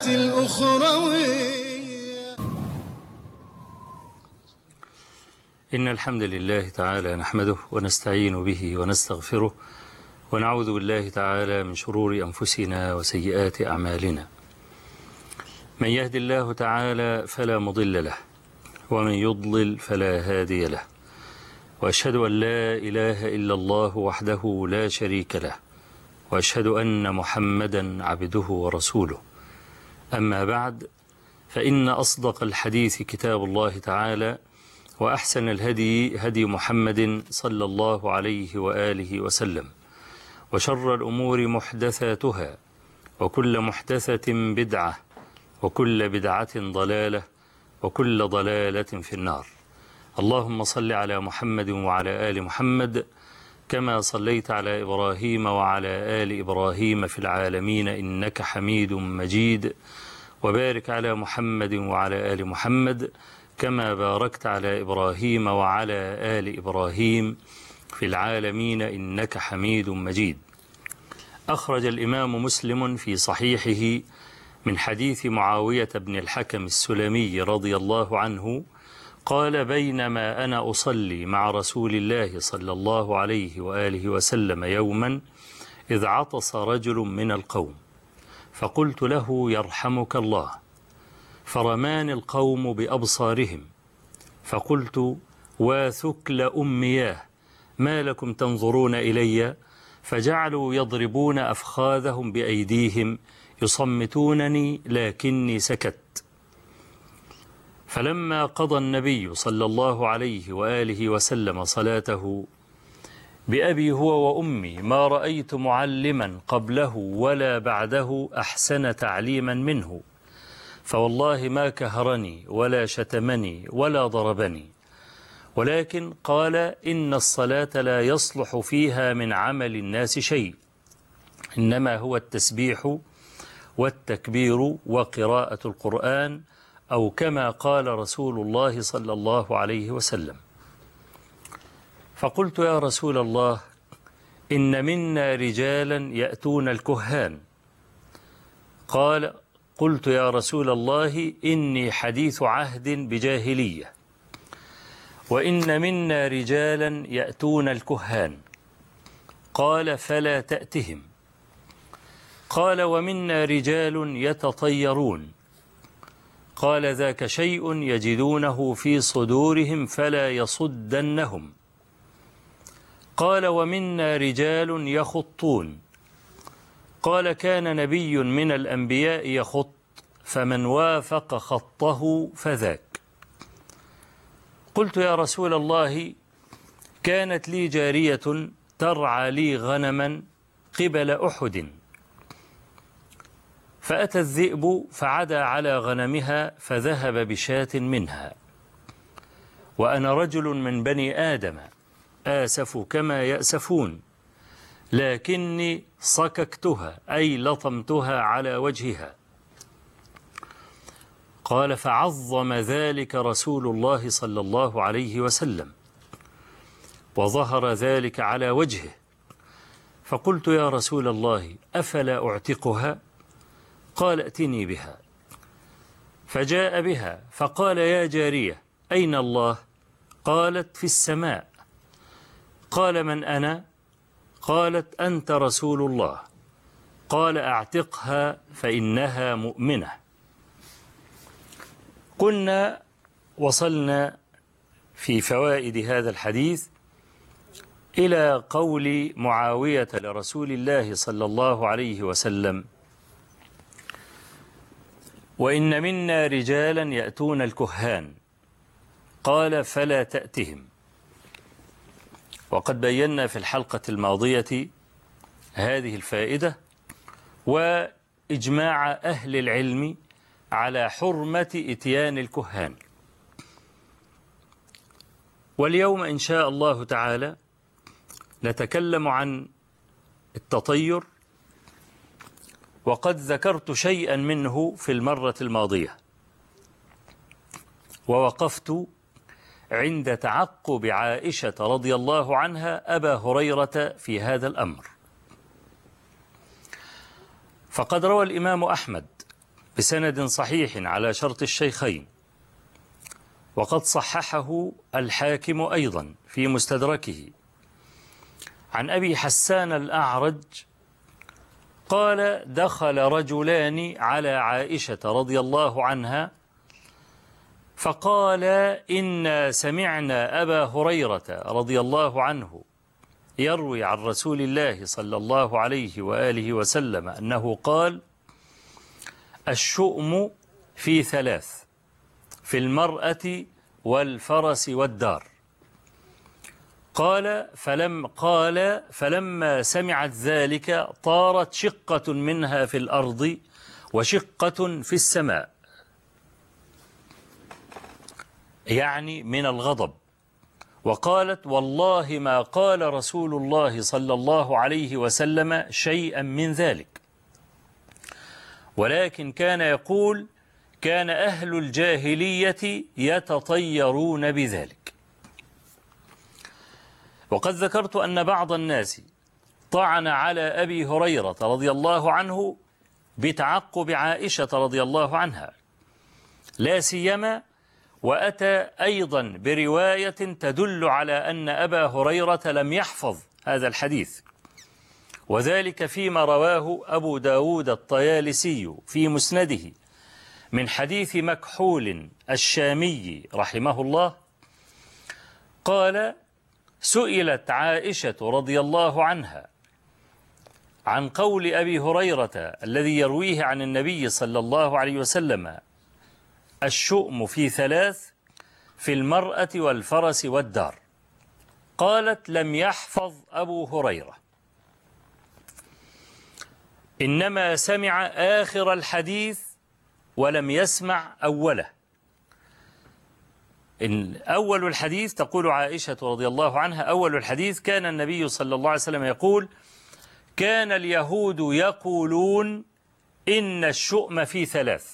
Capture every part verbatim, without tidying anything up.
الأخروية. إن الحمد لله تعالى نحمده ونستعين به ونستغفره ونعوذ بالله تعالى من شرور أنفسنا وسيئات أعمالنا. من يهد الله تعالى فلا مضل له ومن يضلل فلا هادي له، وأشهد أن لا إله إلا الله وحده لا شريك له، وأشهد أن محمدا عبده ورسوله. أما بعد، فإن أصدق الحديث كتاب الله تعالى، وأحسن الهدي هدي محمد صلى الله عليه وآله وسلم، وشر الأمور محدثاتها، وكل محدثة بدعة، وكل بدعة ضلالة، وكل ضلالة في النار. اللهم صل على محمد وعلى آل محمد كما صليت على إبراهيم وعلى آل إبراهيم في العالمين إنك حميد مجيد، وبارك على محمد وعلى آل محمد كما باركت على إبراهيم وعلى آل إبراهيم في العالمين إنك حميد مجيد. أخرج الإمام مسلم في صحيحه من حديث معاوية بن الحكم السلمي رضي الله عنه قال: بينما أنا أصلي مع رسول الله صلى الله عليه وآله وسلم يوما إذ عطس رجل من القوم، فقلت له: يرحمك الله. فرماني القوم بأبصارهم، فقلت: واثكل أمياه، ما لكم تنظرون إلي؟ فجعلوا يضربون أفخاذهم بأيديهم يصمتونني، لكني سكت. فلما قضى النبي صلى الله عليه وآله وسلم صلاته: بأبي هو وأمي ما رأيت معلما قبله ولا بعده أحسن تعليما منه، فوالله ما كهرني ولا شتمني ولا ضربني، ولكن قال: إن الصلاة لا يصلح فيها من عمل الناس شيء، إنما هو التسبيح والتكبير وقراءة القرآن، أو كما قال رسول الله صلى الله عليه وسلم. فقلت: يا رسول الله، إن منا رجالا يأتون الكهان. قال: قلت: يا رسول الله، إني حديث عهد بجاهلية. وإن منا رجالا يأتون الكهان. قال: فلا تأتهم. قال: ومنا رجال يتطيرون. قال: ذاك شيء يجدونه في صدورهم فلا يصدنهم. قال: ومنا رجال يخطون. قال: كان نبي من الأنبياء يخط، فمن وافق خطه فذاك. قلت: يا رسول الله، كانت لي جارية ترعى لي غنما قبل أحد، فأتى الذئب فعدى على غنمها فذهب بشاة منها، وأنا رجل من بني آدم آسف كما يأسفون، لكني صككتها أي لطمتها على وجهها. قال: فعظم ذلك رسول الله صلى الله عليه وسلم، وظهر ذلك على وجهه. فقلت: يا رسول الله، أفلا أعتقها؟ قال: ائتني بها. فجاء بها فقال: يا جارية، أين الله؟ قالت: في السماء. قال: من أنا؟ قالت: أنت رسول الله. قال: أعتقها فإنها مؤمنة. كنا وصلنا في فوائد هذا الحديث إلى قول معاوية لرسول الله صلى الله عليه وسلم: وإن منا رجالا يأتون الكهان. قال: فلا تأتهم. وقد بينا في الحلقة الماضية هذه الفائدة وإجماع أهل العلم على حرمة إتيان الكهان. واليوم إن شاء الله تعالى نتكلم عن التطير، وقد ذكرت شيئا منه في المرة الماضية، ووقفت عند تعقب عائشة رضي الله عنها أبا هريرة في هذا الأمر. فقد روى الإمام أحمد بسند صحيح على شرط الشيخين، وقد صححه الحاكم أيضا في مستدركه، عن أبي حسان الأعرج قال: دخل رجلان على عائشة رضي الله عنها فقال: إنا سمعنا أبا هريرة رضي الله عنه يروي عن رسول الله صلى الله عليه وآله وسلم أنه قال: الشؤم في ثلاث، في المرأة والفرس والدار. قال فلم قال فلما سمعت ذلك طارت شقة منها في الأرض وشقة في السماء، يعني من الغضب، وقالت: والله ما قال رسول الله صلى الله عليه وسلم شيئا من ذلك، ولكن كان يقول: كان أهل الجاهلية يتطيرون بذلك. وقد ذكرت أن بعض الناس طعن على أبي هريرة رضي الله عنه بتعقب عائشة رضي الله عنها، لا سيما وأتى أيضا برواية تدل على أن أبا هريرة لم يحفظ هذا الحديث، وذلك فيما رواه أبو داود الطيالسي في مسنده من حديث مكحول الشامي رحمه الله قال: سئلت عائشة رضي الله عنها عن قول أبي هريرة الذي يرويه عن النبي صلى الله عليه وسلم: الشؤم في ثلاث، في المرأة والفرس والدار. قالت: لم يحفظ أبو هريرة، إنما سمع آخر الحديث ولم يسمع أوله. إن أول الحديث، تقول عائشة رضي الله عنها، أول الحديث كان النبي صلى الله عليه وسلم يقول: كان اليهود يقولون إن الشؤم في ثلاث.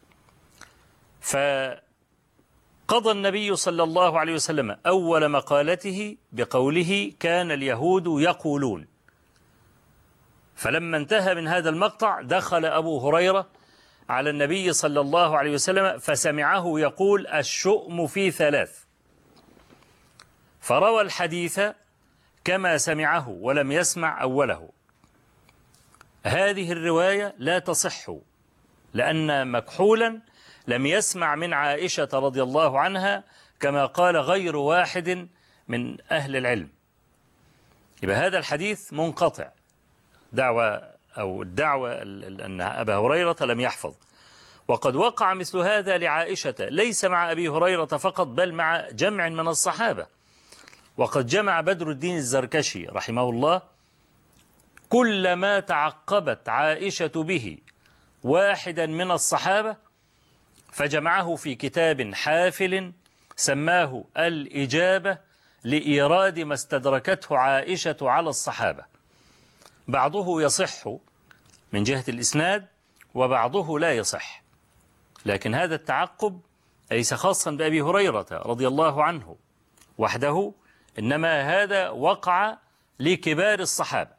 فقضى النبي صلى الله عليه وسلم أول مقالته بقوله: كان اليهود يقولون. فلما انتهى من هذا المقطع دخل أبو هريرة على النبي صلى الله عليه وسلم فسمعه يقول: الشؤم في ثلاث، فروى الحديث كما سمعه ولم يسمع أوله. هذه الرواية لا تصح، لأن مكحولا لم يسمع من عائشة رضي الله عنها كما قال غير واحد من أهل العلم، يبقى هذا الحديث منقطع، دعوة أو الدعوة أن أبا هريرة لم يحفظ. وقد وقع مثل هذا لعائشة ليس مع أبي هريرة فقط، بل مع جمع من الصحابة. وقد جمع بدر الدين الزركشي رحمه الله كل ما تعقبت عائشة به واحدا من الصحابة، فجمعه في كتاب حافل سماه الإجابة لإيراد ما استدركته عائشة على الصحابة. بعضه يصح من جهة الإسناد وبعضه لا يصح، لكن هذا التعقب ليس خاصا بأبي هريرة رضي الله عنه وحده، إنما هذا وقع لكبار الصحابة.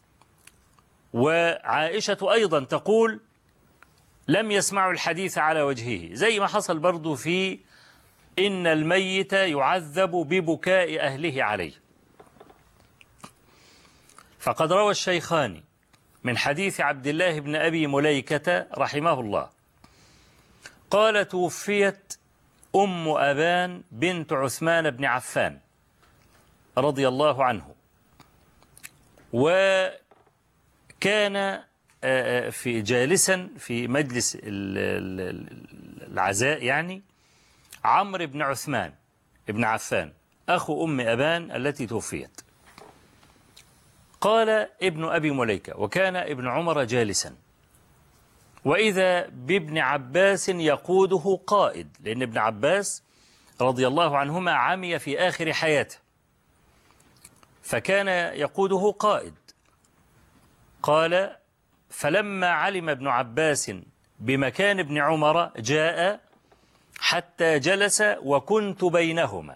وعائشة أيضا تقول: لم يسمعوا الحديث على وجهه، زي ما حصل برضو في إن الميت يعذب ببكاء أهله عليه. فقد روى الشيخان من حديث عبد الله بن أبي مليكة رحمه الله قال: توفيت أم أبان بنت عثمان بن عفان رضي الله عنه، وكان في جالسا في مجلس العزاء يعني عمرو بن عثمان بن عفان أخو أم أبان التي توفيت. قال ابن أبي مليكة: وكان ابن عمر جالسا، وإذا بابن عباس يقوده قائد، لأن ابن عباس رضي الله عنهما عمي في آخر حياته، فكان يقوده قائد. قال: فلما علم ابن عباس بمكان ابن عمر جاء حتى جلس وكنت بينهما،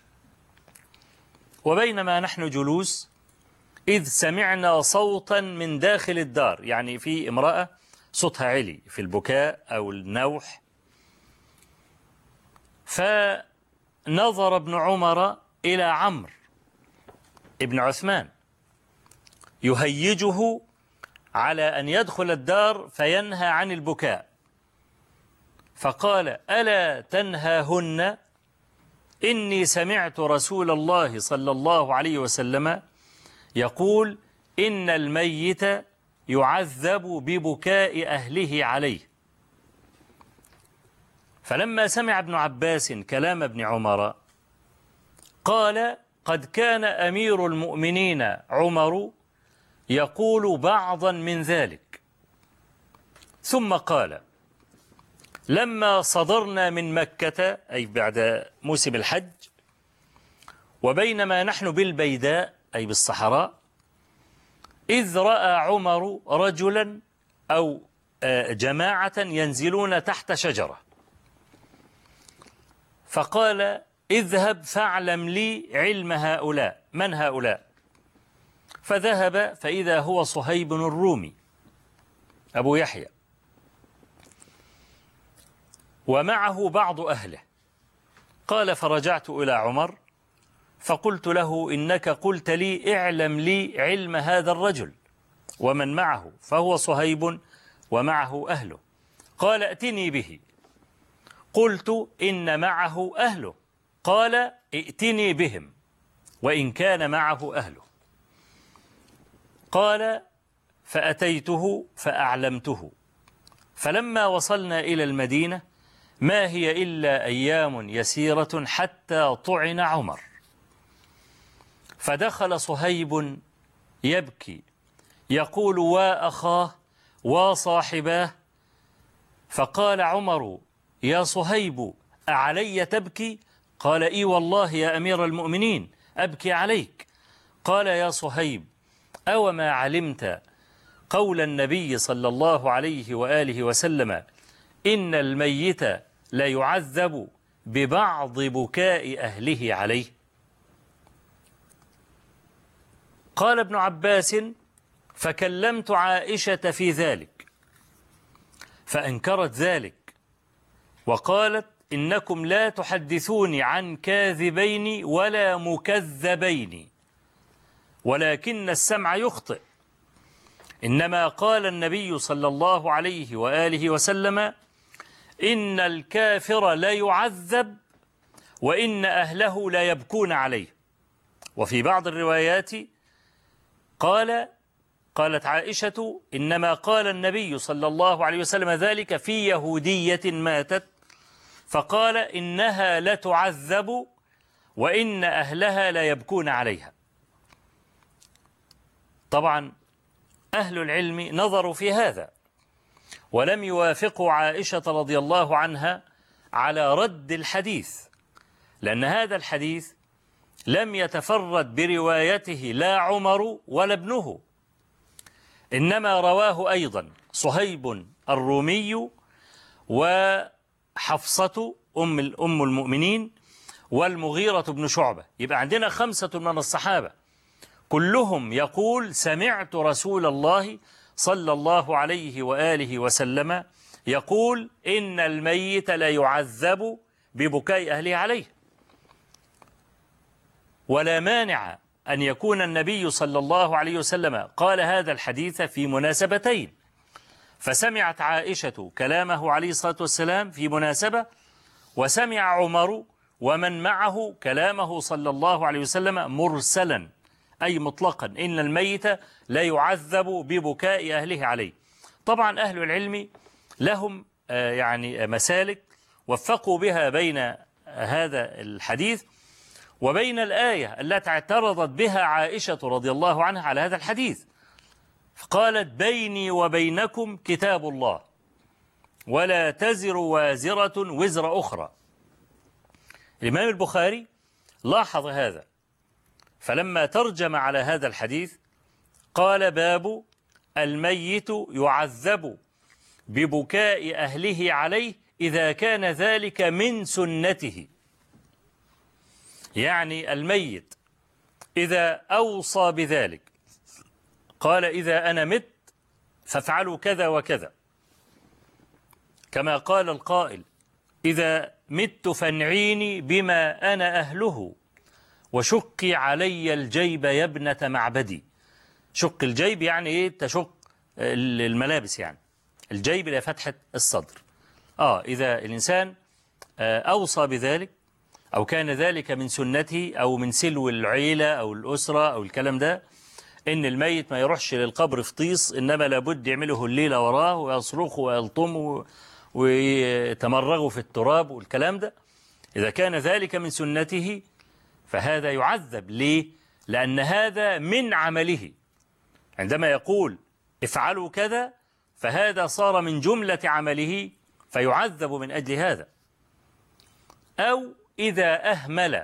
وبينما نحن جلوس إذ سمعنا صوتا من داخل الدار، يعني في امرأة صوتها علي في البكاء أو النوح. فنظر ابن عمر إلى عمرو ابن عثمان يهيجه على أن يدخل الدار فينهى عن البكاء، فقال: ألا تنهاهن؟ إني سمعت رسول الله صلى الله عليه وسلم يقول: إن الميت يعذب ببكاء أهله عليه. فلما سمع ابن عباس كلام ابن عمر قال: قد كان أمير المؤمنين عمر يقول بعضا من ذلك. ثم قال: لما صدرنا من مكة، أي بعد موسم الحج، وبينما نحن بالبيداء أي بالصحراء، إذ رأى عمر رجلا أو جماعة ينزلون تحت شجرة، فقال: اذهب فاعلم لي علم هؤلاء، من هؤلاء؟ فذهب فإذا هو صهيب الرومي أبو يحيى ومعه بعض أهله. قال: فرجعت إلى عمر فقلت له: إنك قلت لي اعلم لي علم هذا الرجل ومن معه، فهو صهيب ومعه أهله. قال: ائتني به. قلت: إن معه أهله. قال: ائتني بهم وإن كان معه أهله. قال: فأتيته فأعلمته. فلما وصلنا إلى المدينة ما هي إلا أيام يسيرة حتى طعن عمر، فدخل صهيب يبكي يقول: وأخاه وصاحباه. فقال عمر: يا صهيب أعلي تبكي؟ قال: إي والله يا أمير المؤمنين أبكي عليك. قال: يا صهيب أو ما علمت قول النبي صلى الله عليه وآله وسلم: إن الميت لا يعذب ببعض بكاء أهله عليه؟ قال ابن عباس: فكلمت عائشة في ذلك فأنكرت ذلك وقالت: إنكم لا تحدثوني عن كاذبين ولا مكذبين، ولكن السمع يخطئ. إنما قال النبي صلى الله عليه وآله وسلم: إن الكافر لا يعذب وإن أهله لا يبكون عليه. وفي بعض الروايات قال قالت عائشة: إنما قال النبي صلى الله عليه وسلم ذلك في يهودية ماتت، فقال: إنها لتعذب وإن أهلها لا يبكون عليها. طبعا أهل العلم نظروا في هذا ولم يوافقوا عائشة رضي الله عنها على رد الحديث، لأن هذا الحديث لم يتفرد بروايته لا عمر ولا ابنه، إنما رواه أيضا صهيب الرومي وحفصة أم الأم المؤمنين والمغيرة بن شعبة. يبقى عندنا خمسة من الصحابة كلهم يقول: سمعت رسول الله صلى الله عليه وآله وسلم يقول: إن الميت لا يعذب ببكاء أهله عليه. ولا مانع أن يكون النبي صلى الله عليه وسلم قال هذا الحديث في مناسبتين، فسمعت عائشة كلامه عليه الصلاة والسلام في مناسبة، وسمع عمر ومن معه كلامه صلى الله عليه وسلم مرسلا أي مطلقا: إن الميت لا يعذب ببكاء أهله عليه. طبعا أهل العلم لهم يعني مسالك وفقوا بها بين هذا الحديث وبين الآية التي اعترضت بها عائشة رضي الله عنها على هذا الحديث، فقالت: بيني وبينكم كتاب الله ولا تزر وازرة وزر أخرى. الإمام البخاري لاحظ هذا، فلما ترجم على هذا الحديث قال: باب الميت يعذب ببكاء أهله عليه إذا كان ذلك من سنته. يعني الميت إذا أوصى بذلك قال: إذا أنا مت فافعلوا كذا وكذا، كما قال القائل: إذا مت فانعيني بما أنا أهله، وشقي علي الجيب يا ابنة معبدي. شق الجيب يعني إيه؟ تشق الملابس، يعني الجيب إلى فتحة الصدر. آه إذا الإنسان أوصى بذلك أو كان ذلك من سنته أو من سلو العيلة أو الأسرة أو الكلام ده، إن الميت ما يروحش للقبر فطيس، إنما لابد يعمله الليلة وراه ويصرخوا ويلطموا ويتمرغوا في التراب والكلام ده. إذا كان ذلك من سنته فهذا يعذب. ليه؟ لأن هذا من عمله. عندما يقول افعلوا كذا فهذا صار من جملة عمله فيعذب من أجل هذا. أو إذا أهمل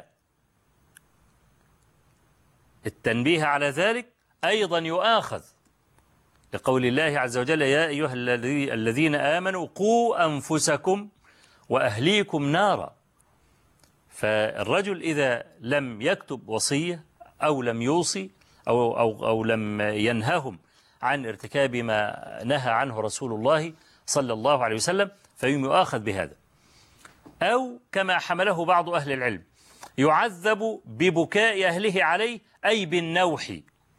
التنبيه على ذلك أيضا يؤاخذ، لقول الله عز وجل: يا أيها الذين آمنوا قوا أنفسكم وأهليكم نارا. فالرجل إذا لم يكتب وصية أو لم يوصي أو, أو, أو لم ينههم عن ارتكاب ما نهى عنه رسول الله صلى الله عليه وسلم فيؤاخذ بهذا. أو كما حمله بعض أهل العلم يعذب ببكاء أهله عليه، أي بالنوح.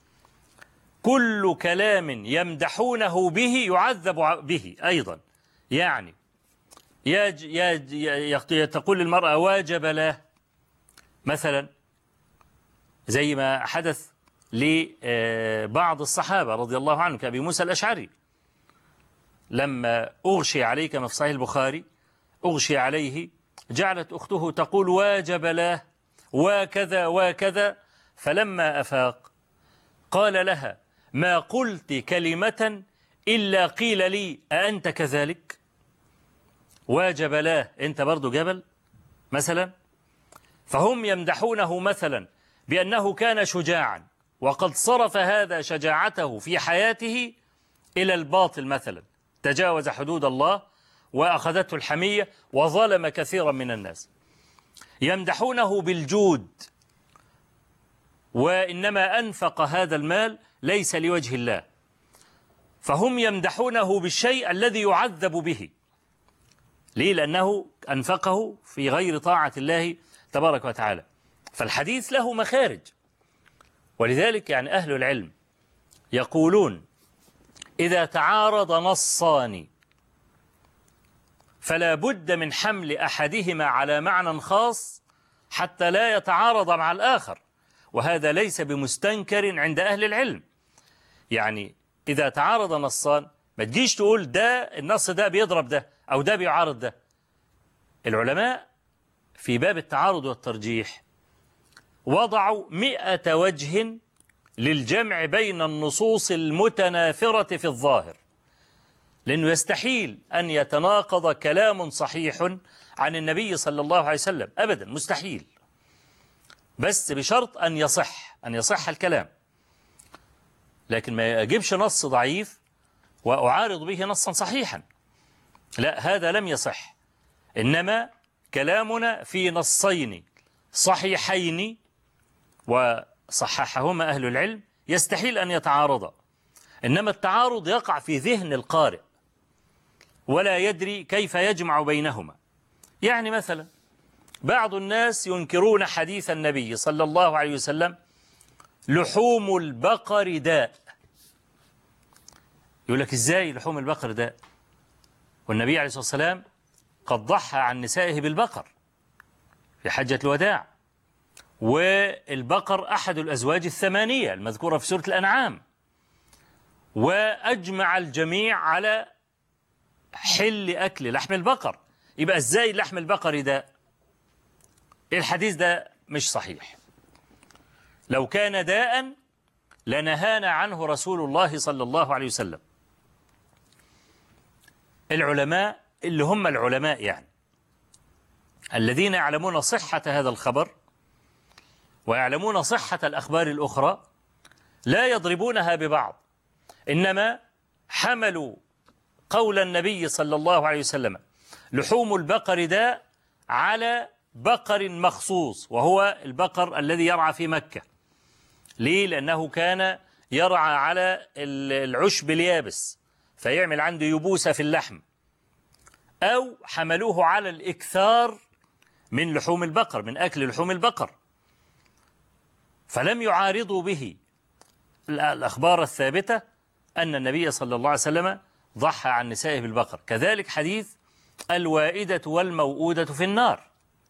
كل كلام يمدحونه به يعذب به أيضا. يعني يا يا تقول المرأة واجب له مثلا، زي ما حدث لبعض الصحابة رضي الله عنهم كأبي موسى الأشعري، لما أغشي عليه كما في صحيح البخاري، أغشي عليه جعلت أخته تقول واجب له وكذا وكذا، فلما أفاق قال لها: ما قلت كلمة إلا قيل لي أأنت كذلك؟ واجب له، أنت برضو جبل مثلا. فهم يمدحونه مثلا بأنه كان شجاعا، وقد صرف هذا شجاعته في حياته إلى الباطل مثلا، تجاوز حدود الله وأخذته الحمية وظلم كثيرا من الناس. يمدحونه بالجود، وإنما أنفق هذا المال ليس لوجه الله، فهم يمدحونه بالشيء الذي يعذب به. ليه؟ لأنه أنفقه في غير طاعة الله تبارك وتعالى. فالحديث له مخارج، ولذلك يعني أهل العلم يقولون: إذا تعارض نصان فلا بد من حمل أحدهما على معنى خاص حتى لا يتعارض مع الآخر، وهذا ليس بمستنكر عند أهل العلم. يعني إذا تعارض نصان ما تجيش تقول ده النص ده بيضرب ده أو ده بيعارض ده. العلماء في باب التعارض والترجيح وضعوا مئة وجه للجمع بين النصوص المتنافرة في الظاهر، لأنه يستحيل أن يتناقض كلام صحيح عن النبي صلى الله عليه وسلم، أبدا مستحيل، بس بشرط أن يصح أن يصح الكلام. لكن ما أجيبش نص ضعيف وأعارض به نصا صحيحا، لا، هذا لم يصح. إنما كلامنا في نصين صحيحين وصححهما أهل العلم يستحيل أن يتعارضا، إنما التعارض يقع في ذهن القارئ ولا يدري كيف يجمع بينهما. يعني مثلا بعض الناس ينكرون حديث النبي صلى الله عليه وسلم: لحوم البقر داء. يقول لك إزاي لحوم البقر داء؟ والنبي عليه الصلاة والسلام قد ضحى عن نسائه بالبقر في حجة الوداع، والبقر أحد الأزواج الثمانية المذكورة في سورة الأنعام، وأجمع الجميع على حل أكل لحم البقر. يبقى إزاي لحم البقر داء؟ الحديث ده مش صحيح. لو كان داء لنهانا عنه رسول الله صلى الله عليه وسلم. العلماء اللي هم العلماء يعني الذين يعلمون صحة هذا الخبر ويعلمون صحة الأخبار الأخرى لا يضربونها ببعض، إنما حملوا قول النبي صلى الله عليه وسلم: لحوم البقر داء، على بقر مخصوص، وهو البقر الذي يرعى في مكة. ليه؟ لأنه كان يرعى على العشب اليابس فيعمل عنده يبوسة في اللحم، أو حملوه على الإكثار من لحوم البقر، من أكل لحوم البقر، فلم يعارضوا به الأخبار الثابتة أن النبي صلى الله عليه وسلم ضحى عن نسائه بالبقر. كذلك حديث الوائدة والموؤودة في النار.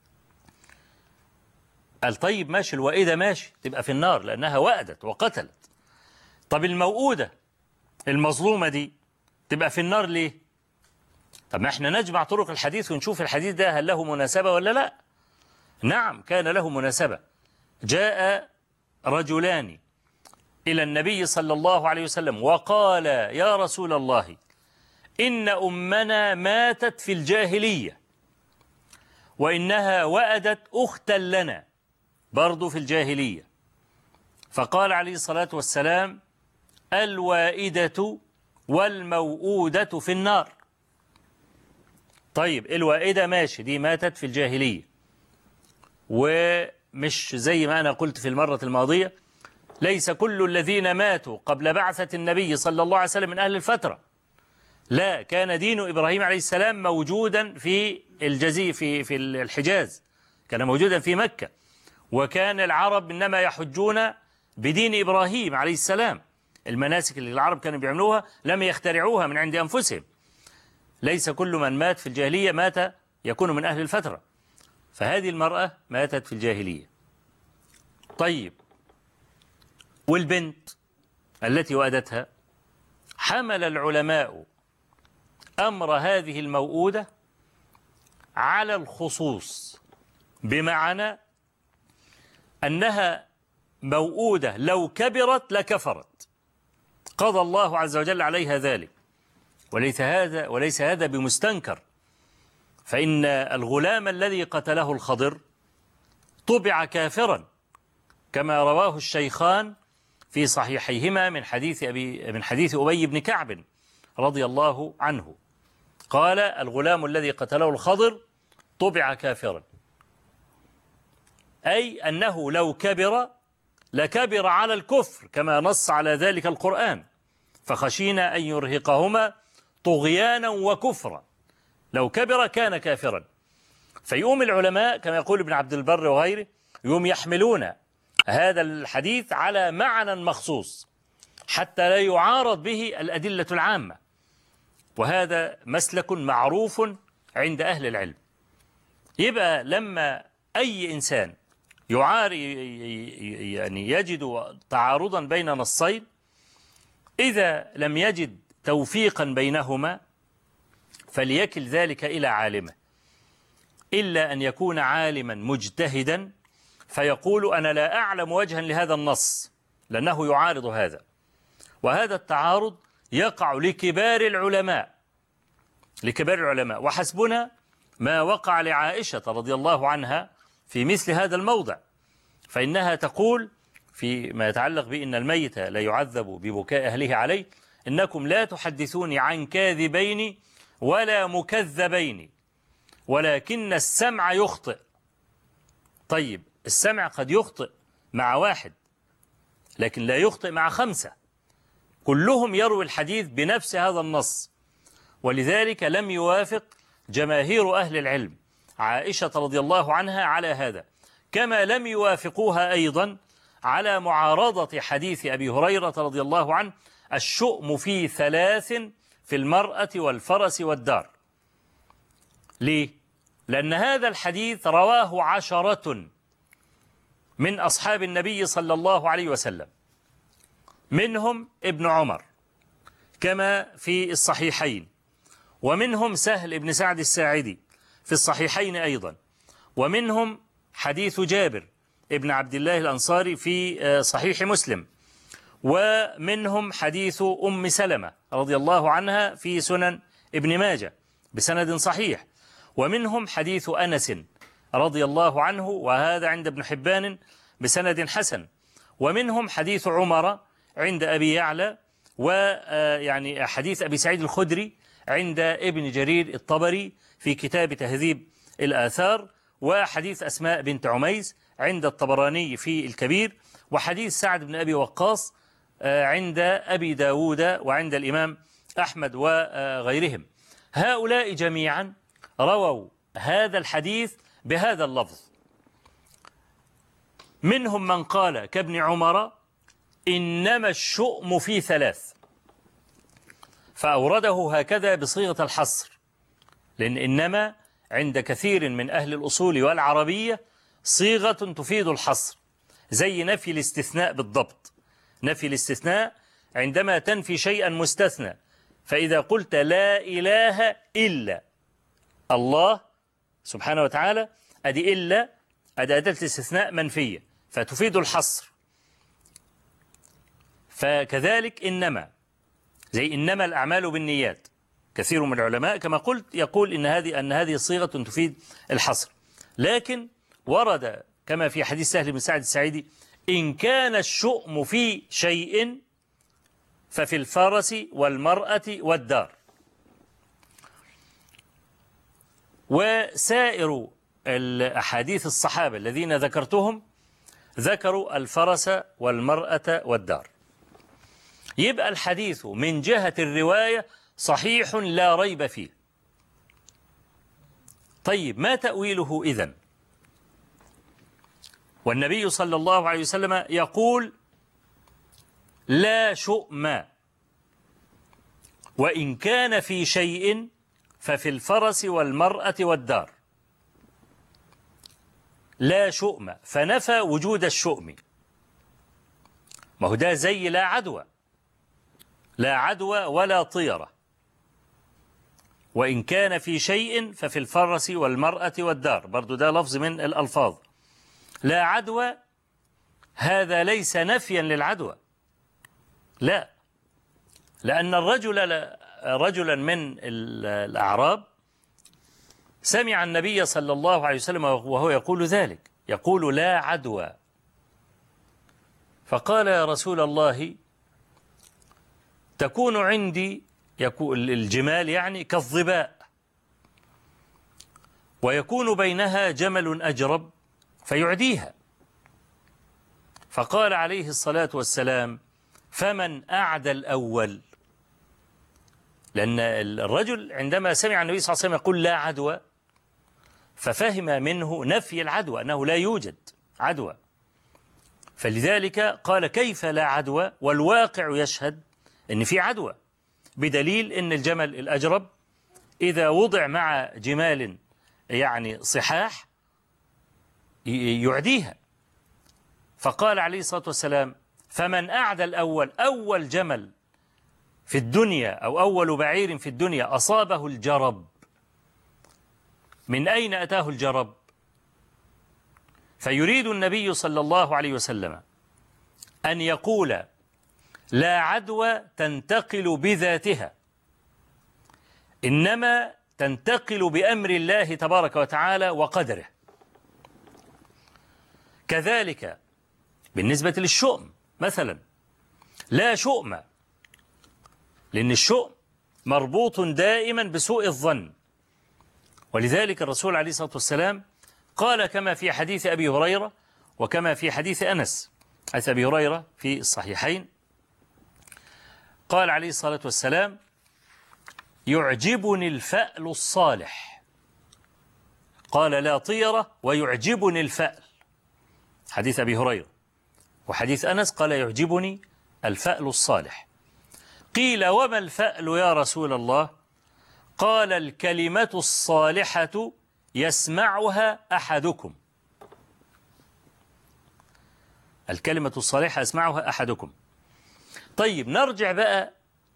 قال طيب ماشي، الوائدة ماشي تبقى في النار لأنها وأدت وقتلت. طب الموؤودة المظلومة دي تبقى في النار ليه؟ طب ما احنا نجمع طرق الحديث ونشوف الحديث ده هل له مناسبة ولا لا. نعم كان له مناسبة. جاء رجلان إلى النبي صلى الله عليه وسلم وقال يا رسول الله إن أمنا ماتت في الجاهلية وإنها وأدت أختا لنا برضو في الجاهلية. فقال عليه الصلاة والسلام الوائدة والموؤودة في النار. طيب الوائدة ماشي، دي ماتت في الجاهلية، ومش زي ما أنا قلت في المرة الماضية ليس كل الذين ماتوا قبل بعثة النبي صلى الله عليه وسلم من أهل الفترة، لا، كان دين إبراهيم عليه السلام موجودا في الجزيرة في في الحجاز، كان موجودا في مكة، وكان العرب إنما يحجون بدين إبراهيم عليه السلام. المناسك اللي العرب كانوا بيعملوها لم يخترعوها من عند أنفسهم. ليس كل من مات في الجاهلية مات يكون من أهل الفترة، فهذه المرأة ماتت في الجاهلية. طيب والبنت التي وأدتها، حمل العلماء أمر هذه الموؤودة على الخصوص، بمعنى أنها موؤودة لو كبرت لكفرت، قضى الله عز وجل عليها ذلك، وليس هذا وليس هذا بمستنكر، فإن الغلام الذي قتله الخضر طبع كافرا كما رواه الشيخان في صحيحيهما من حديث أبي من حديث أبي بن كعب رضي الله عنه، قال الغلام الذي قتله الخضر طبع كافرا، أي أنه لو كبر لكبر على الكفر كما نص على ذلك القرآن، فخشينا أن يرهقهما طغيانا وكفرا، لو كبر كان كافرا. فيقوم العلماء كما يقول ابن عبد البر وغيره يوم يحملون هذا الحديث على معنى مخصوص حتى لا يعارض به الأدلة العامة، وهذا مسلك معروف عند أهل العلم. يبقى لما أي إنسان يعار يعني يجد تعارضا بين نصين، إذا لم يجد توفيقا بينهما فليكل ذلك إلى عالمه، إلا أن يكون عالما مجتهدا فيقول أنا لا أعلم وجها لهذا النص لأنه يعارض هذا، وهذا التعارض يقع لكبار العلماء لكبار العلماء وحسبنا ما وقع لعائشة رضي الله عنها في مثل هذا الموضع، فإنها تقول فيما يتعلق بأن الميت لا يعذب ببكاء أهله عليه إنكم لا تحدثوني عن كاذبين ولا مكذبين ولكن السمع يخطئ. طيب السمع قد يخطئ مع واحد لكن لا يخطئ مع خمسة، كلهم يروي الحديث بنفس هذا النص، ولذلك لم يوافق جماهير أهل العلم عائشة رضي الله عنها على هذا، كما لم يوافقوها أيضا على معارضة حديث أبي هريرة رضي الله عنه الشؤم في ثلاث في المرأة والفرس والدار. ليه؟ لأن هذا الحديث رواه عشرة من أصحاب النبي صلى الله عليه وسلم، منهم ابن عمر كما في الصحيحين، ومنهم سهل بن سعد الساعدي في الصحيحين أيضا، ومنهم حديث جابر ابن عبد الله الأنصاري في صحيح مسلم، ومنهم حديث أم سلمة رضي الله عنها في سنن ابن ماجه بسند صحيح، ومنهم حديث أنس رضي الله عنه وهذا عند ابن حبان بسند حسن، ومنهم حديث عمر عند أبي يعلى، ويعني حديث أبي سعيد الخدري عند ابن جرير الطبري في كتاب تهذيب الآثار، وحديث أسماء بنت عميس عند الطبراني في الكبير، وحديث سعد بن أبي وقاص عند أبي داود وعند الإمام أحمد وغيرهم. هؤلاء جميعا رووا هذا الحديث بهذا اللفظ. منهم من قال كابن عمر إنما الشؤم في ثلاث، فأورده هكذا بصيغة الحصر، لأن إنما عند كثير من أهل الأصول والعربية صيغة تفيد الحصر، زي نفي الاستثناء بالضبط. نفي الاستثناء عندما تنفي شيئا مستثنى، فإذا قلت لا إله إلا الله سبحانه وتعالى، أدي إلا أداة الاستثناء منفية فتفيد الحصر. فكذلك إنما، زي إنما الأعمال بالنيات، كثير من العلماء كما قلت يقول إن هذه أن هذه صيغة تفيد الحصر. لكن ورد كما في حديث سهل بن سعد الساعدي إن كان الشؤم في شيء ففي الفرس والمرأة والدار. وسائر الأحاديث الصحابة الذين ذكرتهم ذكروا الفرس والمرأة والدار. يبقى الحديث من جهة الرواية صحيح لا ريب فيه. طيب ما تأويله إذن؟ والنبي صلى الله عليه وسلم يقول لا شؤم، وإن كان في شيء ففي الفرس والمرأة والدار. لا شؤم، فنفى وجود الشؤم. ما هو ده زي لا عدوى، لا عدوى ولا طيرة. وإن كان في شيء ففي الفرس والمرأة والدار، برضو ده لفظ من الألفاظ. لا عدوى هذا ليس نفيا للعدوى، لا، لأن الرجل رجلا من الأعراب سمع النبي صلى الله عليه وسلم وهو يقول ذلك، يقول لا عدوى، فقال يا رسول الله تكون عندي، يقول الجمال يعني كالظباء، ويكون بينها جمل أجرب فيعديها. فقال عليه الصلاة والسلام فمن أعدى الأول؟ لأن الرجل عندما سمع النبي صلى الله عليه وسلم يقول لا عدوى ففهم منه نفي العدوى، أنه لا يوجد عدوى، فلذلك قال كيف لا عدوى والواقع يشهد أن في عدوى، بدليل أن الجمل الأجرب إذا وضع مع جمال يعني صحاح يعديها. فقال عليه الصلاة والسلام فمن أعدى الأول، أول جمل في الدنيا أو أول بعير في الدنيا أصابه الجرب، من أين أتاه الجرب؟ فيريد النبي صلى الله عليه وسلم أن يقول لا عدوى تنتقل بذاتها، إنما تنتقل بأمر الله تبارك وتعالى وقدره. كذلك بالنسبة للشؤم مثلا، لا شؤم، لأن الشؤم مربوط دائما بسوء الظن، ولذلك الرسول عليه الصلاة والسلام قال كما في حديث أبي هريرة وكما في حديث أنس، حديث أبي هريرة في الصحيحين، قال عليه الصلاة والسلام يعجبني الفأل الصالح، قال لا طيرة ويعجبني الفأل، حديث أبي هريرة. وحديث أنس قال يعجبني الفأل الصالح. قيل وما الفأل يا رسول الله؟ قال الكلمة الصالحة يسمعها أحدكم، الكلمة الصالحة يسمعها أحدكم. طيب نرجع بقى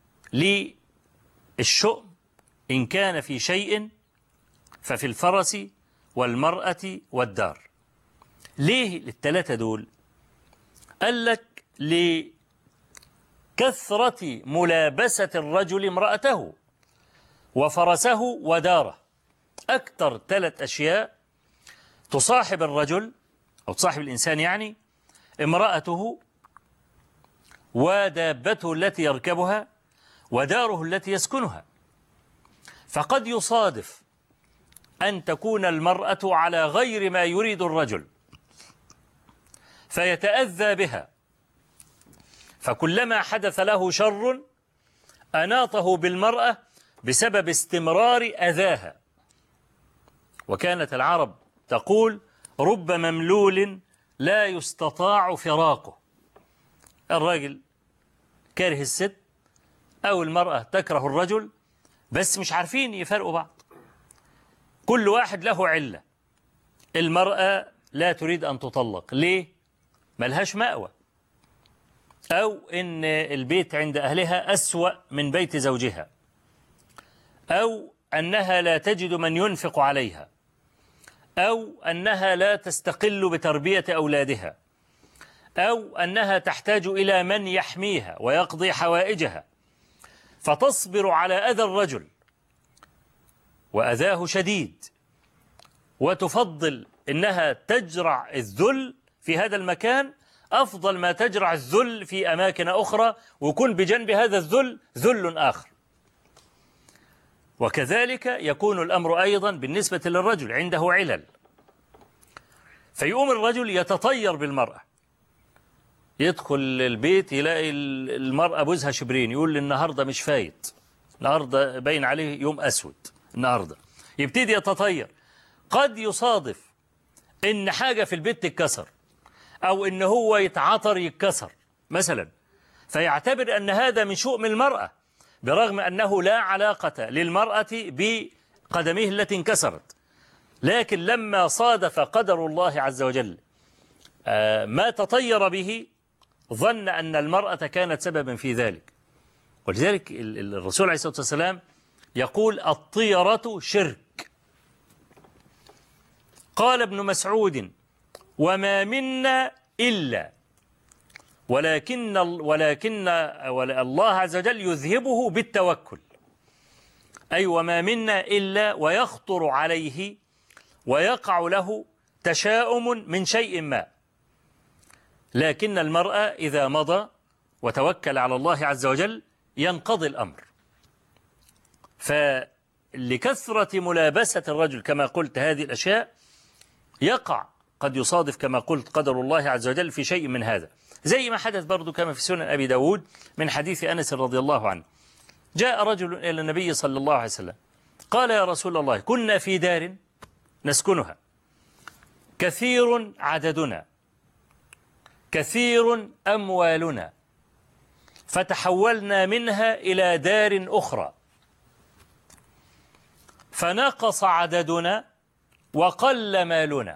للشؤم، إن كان في شيء ففي الفرس والمرأة والدار. ليه الثلاثة دول؟ قال لك لكثرة ملابسة الرجل امرأته وفرسه وداره. أكثر ثلاث أشياء تصاحب الرجل أو تصاحب الإنسان يعني امرأته ودابته التي يركبها وداره التي يسكنها. فقد يصادف أن تكون المرأة على غير ما يريد الرجل فيتأذى بها، فكلما حدث له شر أناطه بالمرأة بسبب استمرار أذاها. وكانت العرب تقول رب مملول لا يستطاع فراقه. الراجل كاره الست أو المرأة تكره الرجل، بس مش عارفين يفرقوا بعض، كل واحد له علة. المرأة لا تريد أن تطلق، ليه؟ ملهاش مأوى، أو إن البيت عند أهلها أسوأ من بيت زوجها، أو أنها لا تجد من ينفق عليها، أو أنها لا تستقل بتربية أولادها، أو أنها تحتاج إلى من يحميها ويقضي حوائجها، فتصبر على أذى الرجل وأذاه شديد، وتفضل أنها تجرع الذل في هذا المكان أفضل ما تجرع الذل في أماكن أخرى، ويكون بجنب هذا الذل ذل آخر. وكذلك يكون الأمر أيضا بالنسبة للرجل، عنده علل، فيقوم الرجل يتطير بالمرأة، يدخل البيت يلاقي المرأة بوزها شبرين، يقول لي النهاردة مش فايت، النهاردة باين عليه يوم أسود، النهاردة يبتدي يتطير. قد يصادف إن حاجة في البيت تتكسر، أو إن هو يتعطر يتكسر مثلا، فيعتبر أن هذا من شؤم المرأة، برغم أنه لا علاقة للمرأة بقدميه التي انكسرت. لكن لما صادف قدر الله عز وجل ما تطير به، ظن أن المرأة كانت سببا في ذلك. ولذلك الرسول عليه الصلاة والسلام يقول الطيرة شرك. قال ابن مسعود وما منا إلا ولكن ولكن الله عز وجل يذهبه بالتوكل، أي وما منا إلا ويخطر عليه ويقع له تشاؤم من شيء ما، لكن المرأة إذا مضى وتوكل على الله عز وجل ينقضي الأمر. فلكثرة ملابسة الرجل كما قلت هذه الأشياء يقع، قد يصادف كما قلت قدر الله عز وجل في شيء من هذا، زي ما حدث برضو كما في سنن أبي داود من حديث أنس رضي الله عنه. جاء رجل إلى النبي صلى الله عليه وسلم قال يا رسول الله كنا في دار نسكنها كثير عددنا كثير أموالنا فتحولنا منها إلى دار أخرى فنقص عددنا وقل مالنا.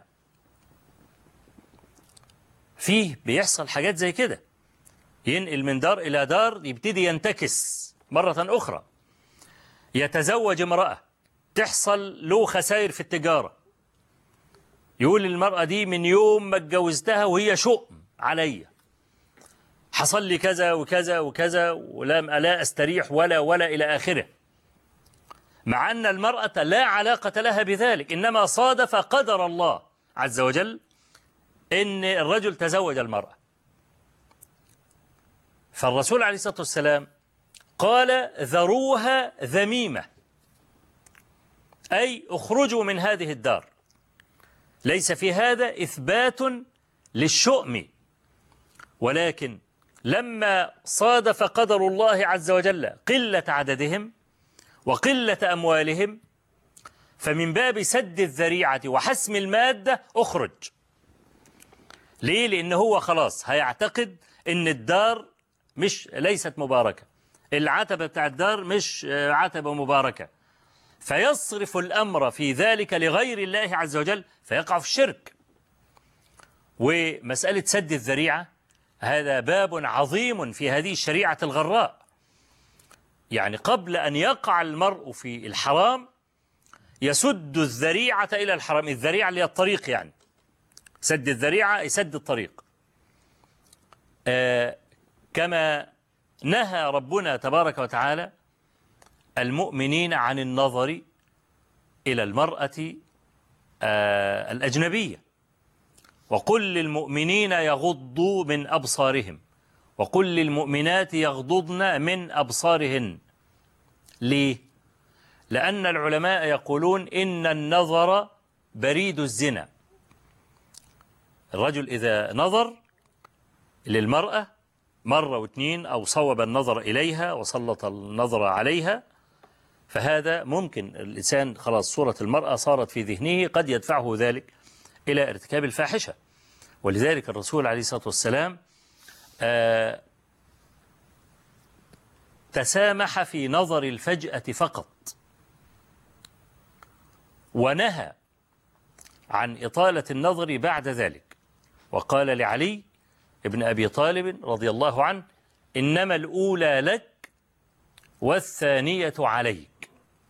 فيه بيحصل حاجات زي كده، ينقل من دار إلى دار، يبتدي ينتكس مرة أخرى، يتزوج امرأة تحصل له خسائر في التجارة، يقول المرأة دي من يوم ما اتجوزتها وهي شؤم عليا، حصل لي كذا وكذا وكذا ولم لا أستريح ولا ولا إلى آخره، مع أن المرأة لا علاقة لها بذلك، إنما صادف قدر الله عز وجل إن الرجل تزوج المرأة. فالرسول عليه الصلاة والسلام قال ذروها ذميمة، أي اخرجوا من هذه الدار، ليس في هذا إثبات للشؤم، ولكن لما صادف قدر الله عز وجل قلة عددهم وقلة أموالهم، فمن باب سد الذريعة وحسم المادة أخرج. ليه؟ لأن هو خلاص هيعتقد أن الدار مش ليست مباركة، العتبة بتاع الدار مش عتبة مباركة، فيصرف الأمر في ذلك لغير الله عز وجل فيقع في الشرك. ومسألة سد الذريعة هذا باب عظيم في هذه الشريعة الغراء، يعني قبل أن يقع المرء في الحرام يسد الذريعة إلى الحرام، الذريعة اللي هي الطريق، يعني سد الذريعة يسد الطريق. آه كما نهى ربنا تبارك وتعالى المؤمنين عن النظر إلى المرأة آه الأجنبية، وقل للمؤمنين يغضوا من أبصارهم وقل للمؤمنات يغضضن من أبصارهن. ليه؟ لأن العلماء يقولون إن النظر بريد الزنا. الرجل إذا نظر للمرأة مرة واثنين أو صوب النظر إليها وسلط النظر عليها، فهذا ممكن الإنسان خلاص صورة المرأة صارت في ذهنه قد يدفعه ذلك إلى ارتكاب الفاحشة. ولذلك الرسول عليه الصلاة والسلام آه تسامح في نظر الفجأة فقط، ونهى عن إطالة النظر بعد ذلك، وقال لعلي ابن أبي طالب رضي الله عنه: إنما الأولى لك والثانية عليك.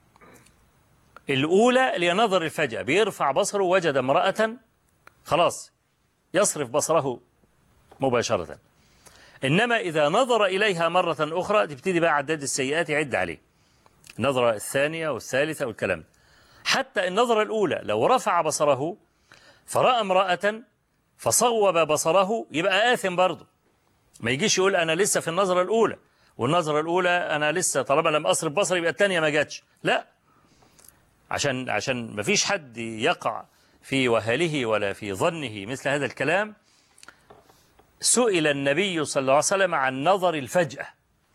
الأولى لنظر الفجأة، بيرفع بصره وجد امرأة خلاص يصرف بصره مباشرة. إنما إذا نظر إليها مرة أخرى تبتدي بقى عداد السيئات يعد عليه، النظرة الثانية والثالثة والكلام. حتى النظرة الأولى لو رفع بصره فرأى امرأة فصوب بصره يبقى آثم برضه، ما يجيش يقول أنا لسه في النظرة الأولى، والنظرة الأولى أنا لسه طالما لم أصرف بصري يبقى الثانية ما جاتش. لا، عشان عشان ما فيش حد يقع في وهله ولا في ظنه مثل هذا الكلام، سئل النبي صلى الله عليه وسلم عن نظر الفجأة.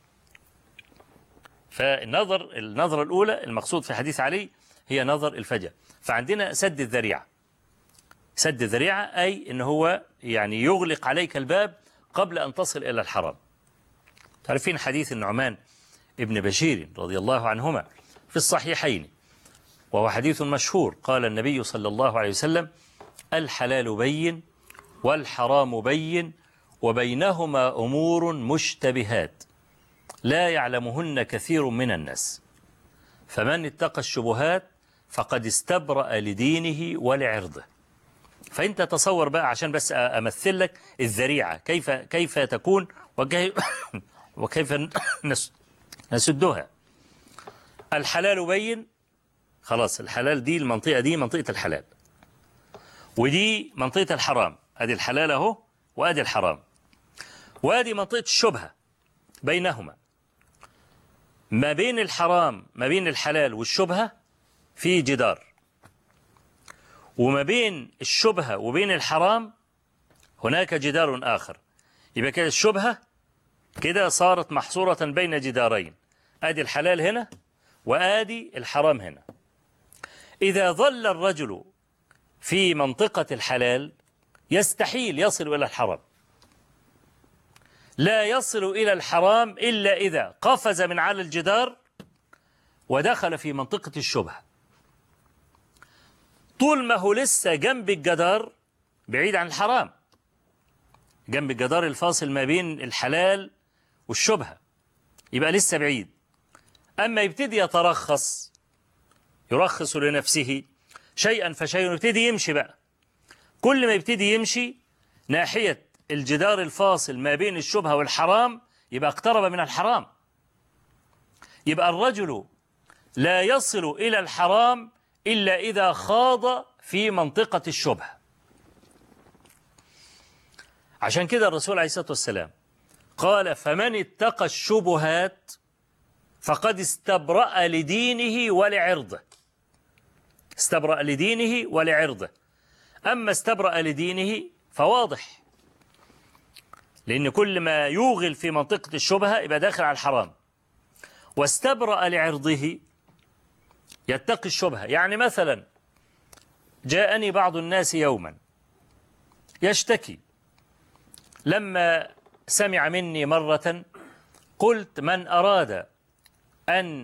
فالنظر النظرة الأولى المقصود في حديث علي هي نظر الفجأة. فعندنا سد الذريعة. سد الذريعة أي إن هو يعني يغلق عليك الباب قبل أن تصل إلى الحرام. تعرفين حديث النعمان ابن بشير رضي الله عنهما في الصحيحين، وهو حديث مشهور. قال النبي صلى الله عليه وسلم: الحلال بين والحرام بين وبينهما أمور مشتبهات لا يعلمهن كثير من الناس، فمن اتقى الشبهات فقد استبرأ لدينه ولعرضه. فأنت تصور بقى عشان بس أمثل لك الذريعة كيف كيف تكون وكيف, وكيف نسدها. الحلال بين، خلاص الحلال دي المنطقة دي منطقة الحلال، ودي منطقة الحرام، أدي الحلال أهو وأدي الحرام، وأدي منطقة الشبهة بينهما. ما بين الحرام ما بين الحلال والشبهة في جدار، وما بين الشبهة وبين الحرام هناك جدار آخر. يبقى كده الشبهة كده صارت محصورة بين جدارين، آدي الحلال هنا وآدي الحرام هنا. إذا ظل الرجل في منطقة الحلال يستحيل يصل إلى الحرام، لا يصل إلى الحرام إلا إذا قفز من على الجدار ودخل في منطقة الشبهة. طول ما هو لسه جنب الجدار بعيد عن الحرام، جنب الجدار الفاصل ما بين الحلال والشبهة، يبقى لسه بعيد. أما يبتدي يترخص، يرخص لنفسه شيئا فشيئا، يبتدي يمشي بقى. كل ما يبتدي يمشي ناحية الجدار الفاصل ما بين الشبهة والحرام يبقى اقترب من الحرام. يبقى الرجل لا يصل إلى الحرام إلا إذا خاض في منطقة الشبهة. عشان كده الرسول عليه الصلاة والسلام قال: فمن اتقى الشبهات فقد استبرأ لدينه ولعرضه. استبرأ لدينه ولعرضه. أما استبرأ لدينه فواضح، لأن كل ما يوغل في منطقة الشبهة يبقى داخل على الحرام. واستبرأ لعرضه يتقي الشبهة. يعني مثلا جاءني بعض الناس يوما يشتكي، لما سمع مني مرة قلت: من أراد أن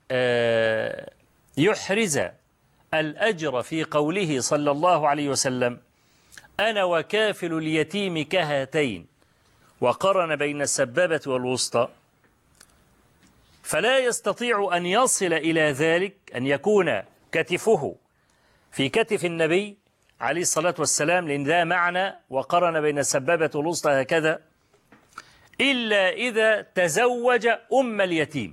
يحرز الأجر في قوله صلى الله عليه وسلم: أنا وكافل اليتيم كهاتين، وقرن بين السبابة والوسطى، فلا يستطيع أن يصل إلى ذلك، أن يكون كتفه في كتف النبي عليه الصلاة والسلام، لأن ده معنى وقرن بين السبابة والوسطى هكذا، إلا إذا تزوج أم اليتيم.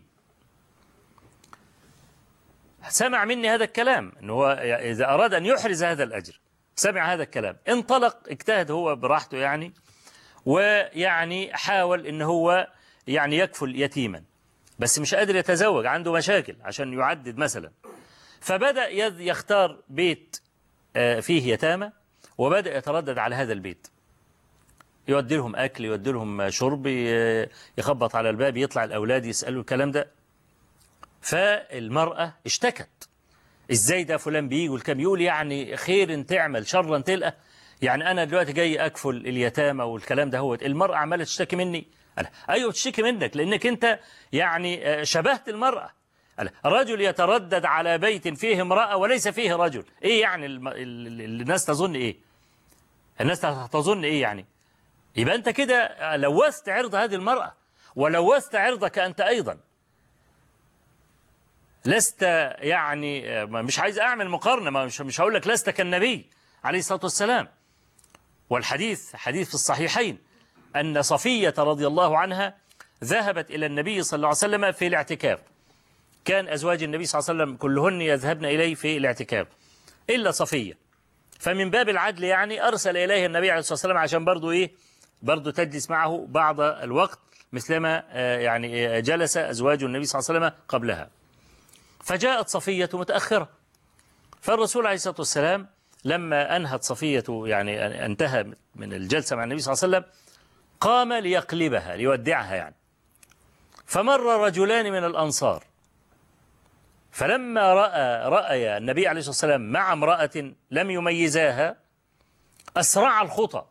سمع مني هذا الكلام، أنه هو إذا أراد أن يحرز هذا الأجر سمع هذا الكلام، انطلق اجتهد هو براحته يعني، ويعني حاول أنه هو يعني يكفل يتيما، بس مش قادر يتزوج، عنده مشاكل عشان يعدد مثلا. فبدأ يختار بيت فيه يتامى، وبدأ يتردد على هذا البيت، يودي لهم أكل، يودي لهم شرب، يخبط على الباب، يطلع الأولاد يسألوا الكلام ده. فالمرأة اشتكت، ازاي ده فلان بيجي والكام يقول يعني خير تعمل شرا تلقى، يعني أنا دلوقتي جاي أكفل اليتامى والكلام ده. هو المرأة عمالة تشتكي مني. أنا أيوة تشتكي منك لأنك أنت يعني شبهت المرأة. رجل يتردد على بيت فيه امرأة وليس فيه رجل، إيه يعني الناس تظن إيه؟ الناس تظن إيه يعني؟ يبقى أنت كده لوثت عرض هذه المرأة ولوثت عرضك أنت أيضا. لست يعني مش عايز أعمل مقارنة، مش مش هقول لك لست كالنبي عليه الصلاة والسلام. والحديث حديث في الصحيحين أن صفية رضي الله عنها ذهبت إلى النبي صلى الله عليه وسلم في الاعتكاف. كان أزواج النبي صلى الله عليه وسلم كلهن يذهبن إليه في الاعتكاف إلا صفية، فمن باب العدل يعني أرسل إليه النبي عليه الصلاة والسلام عشان برضو إيه برضو تجلس معه بعض الوقت مثلما يعني جلس أزواج النبي صلى الله عليه وسلم قبلها. فجاءت صفية متأخرة، فالرسول عليه الصلاة والسلام لما أنهت صفية يعني انتهى من الجلسة مع النبي صلى الله عليه وسلم قام ليقلبها ليودعها يعني. فمر رجلان من الأنصار، فلما رأى رأي النبي عليه الصلاة والسلام مع امرأة لم يميزاها أسرع الخطى.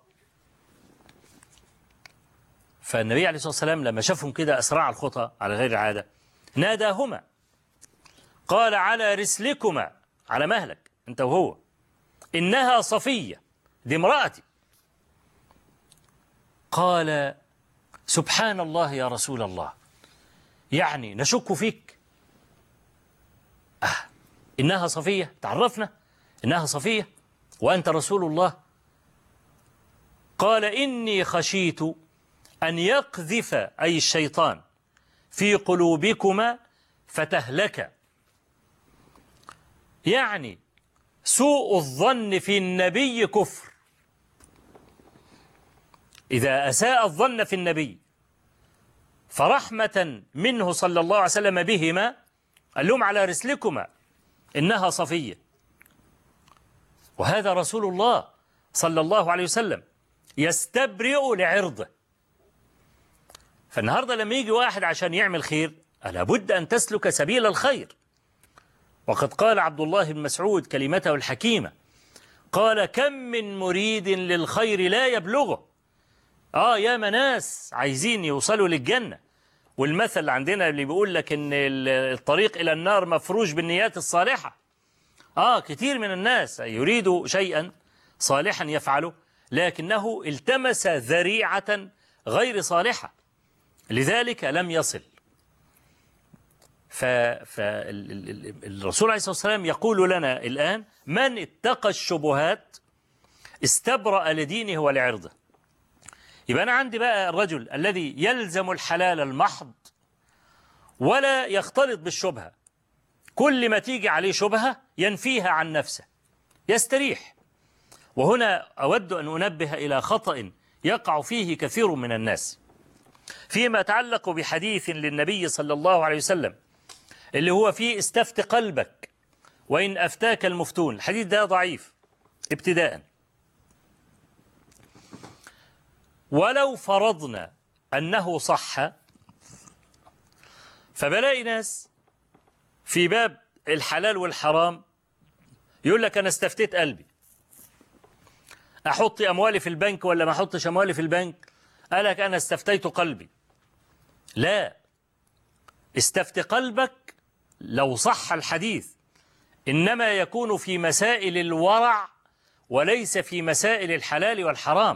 فالنبي عليه الصلاة والسلام لما شافهم كده أسرع الخطى على غير العادة ناداهما قال على رسلكما، على مهلك أنت وهو، إنها صفية دي امرأتي. قال سبحان الله يا رسول الله، يعني نشك فيك؟ آه إنها صفية، تعرفنا إنها صفية وأنت رسول الله. قال إني خشيت أن يقذف أي الشيطان في قلوبكما فتهلك. يعني سوء الظن في النبي كفر، إذا أساء الظن في النبي فرحمة منه صلى الله عليه وسلم بهما قال لهم على رسلكما إنها صفية، وهذا رسول الله صلى الله عليه وسلم يستبرئ لعرضه. فالنهاردة لما يجي واحد عشان يعمل خير لابد أن تسلك سبيل الخير. وقد قال عبد الله بن مسعود كلمته الحكيمة، قال كم من مريد للخير لا يبلغه. آه يا ناس عايزين يوصلوا للجنة، والمثل عندنا اللي بيقول لك إن الطريق إلى النار مفروش بالنيات الصالحة. آه كتير من الناس يريد شيئا صالحا يفعله لكنه التمس ذريعة غير صالحة لذلك لم يصل. فالرسول عليه الصلاة والسلام يقول لنا الآن من اتقى الشبهات استبرأ لدينه ولعرضه. يبقى أنا عندي بقى الرجل الذي يلزم الحلال المحض ولا يختلط بالشبهة، كل ما تيجي عليه شبهة ينفيها عن نفسه يستريح. وهنا أود أن أنبه إلى خطأ يقع فيه كثير من الناس فيما يتعلق بحديث للنبي صلى الله عليه وسلم اللي هو فيه استفت قلبك وإن أفتاك المفتون. الحديث ده ضعيف ابتداء، ولو فرضنا أنه صح فبلاقي ناس في باب الحلال والحرام يقول لك أنا استفتيت قلبي، أحط أموالي في البنك ولا ما أحطش أموالي في البنك، قال لك أنا استفتيت قلبي. لا، استفت قلبك لو صح الحديث إنما يكون في مسائل الورع وليس في مسائل الحلال والحرام.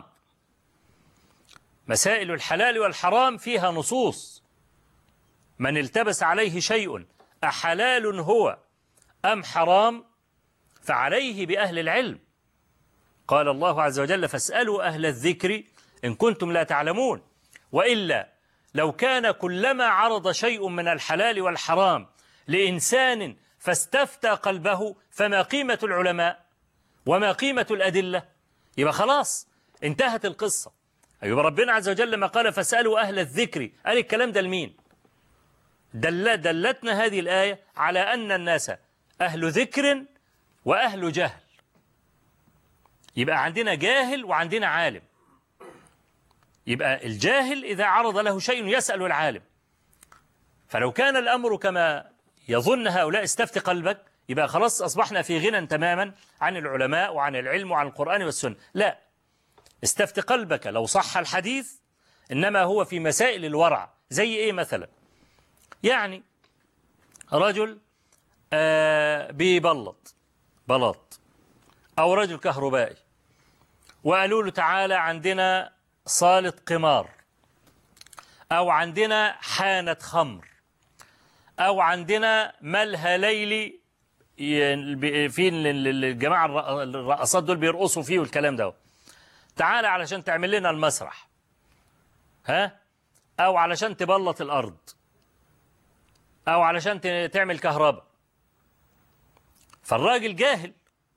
مسائل الحلال والحرام فيها نصوص، من التبس عليه شيء أحلال هو أم حرام فعليه بأهل العلم. قال الله عز وجل فاسألوا أهل الذكر إن كنتم لا تعلمون. وإلا لو كان كلما عرض شيء من الحلال والحرام لإنسان فاستفتى قلبه فما قيمة العلماء وما قيمة الأدلة؟ يبقى خلاص انتهت القصة. أيوة ربنا عز وجل لما قال فاسألوا أهل الذكر قال الكلام ده لمين؟ دل دلتنا هذه الآية على أن الناس أهل ذكر وأهل جهل. يبقى عندنا جاهل وعندنا عالم. يبقى الجاهل إذا عرض له شيء يسأل العالم. فلو كان الأمر كما يظن هؤلاء استفت قلبك يبقى خلاص أصبحنا في غنى تماما عن العلماء وعن العلم وعن القرآن والسنة. لا، استفت قلبك لو صح الحديث إنما هو في مسائل الورع. زي إيه مثلا؟ يعني رجل آه بيبلط بلاط، أو رجل كهربائي، وقالوا له تعالى عندنا صالة قمار، أو عندنا حانة خمر، أو عندنا ملهى ليلي في الجماعة الرقصات دول بيرقصوا فيه والكلام ده، تعالى علشان تعمل لنا المسرح، ها، أو علشان تبلط الأرض، أو علشان تعمل كهرباء. فالراجل جاهل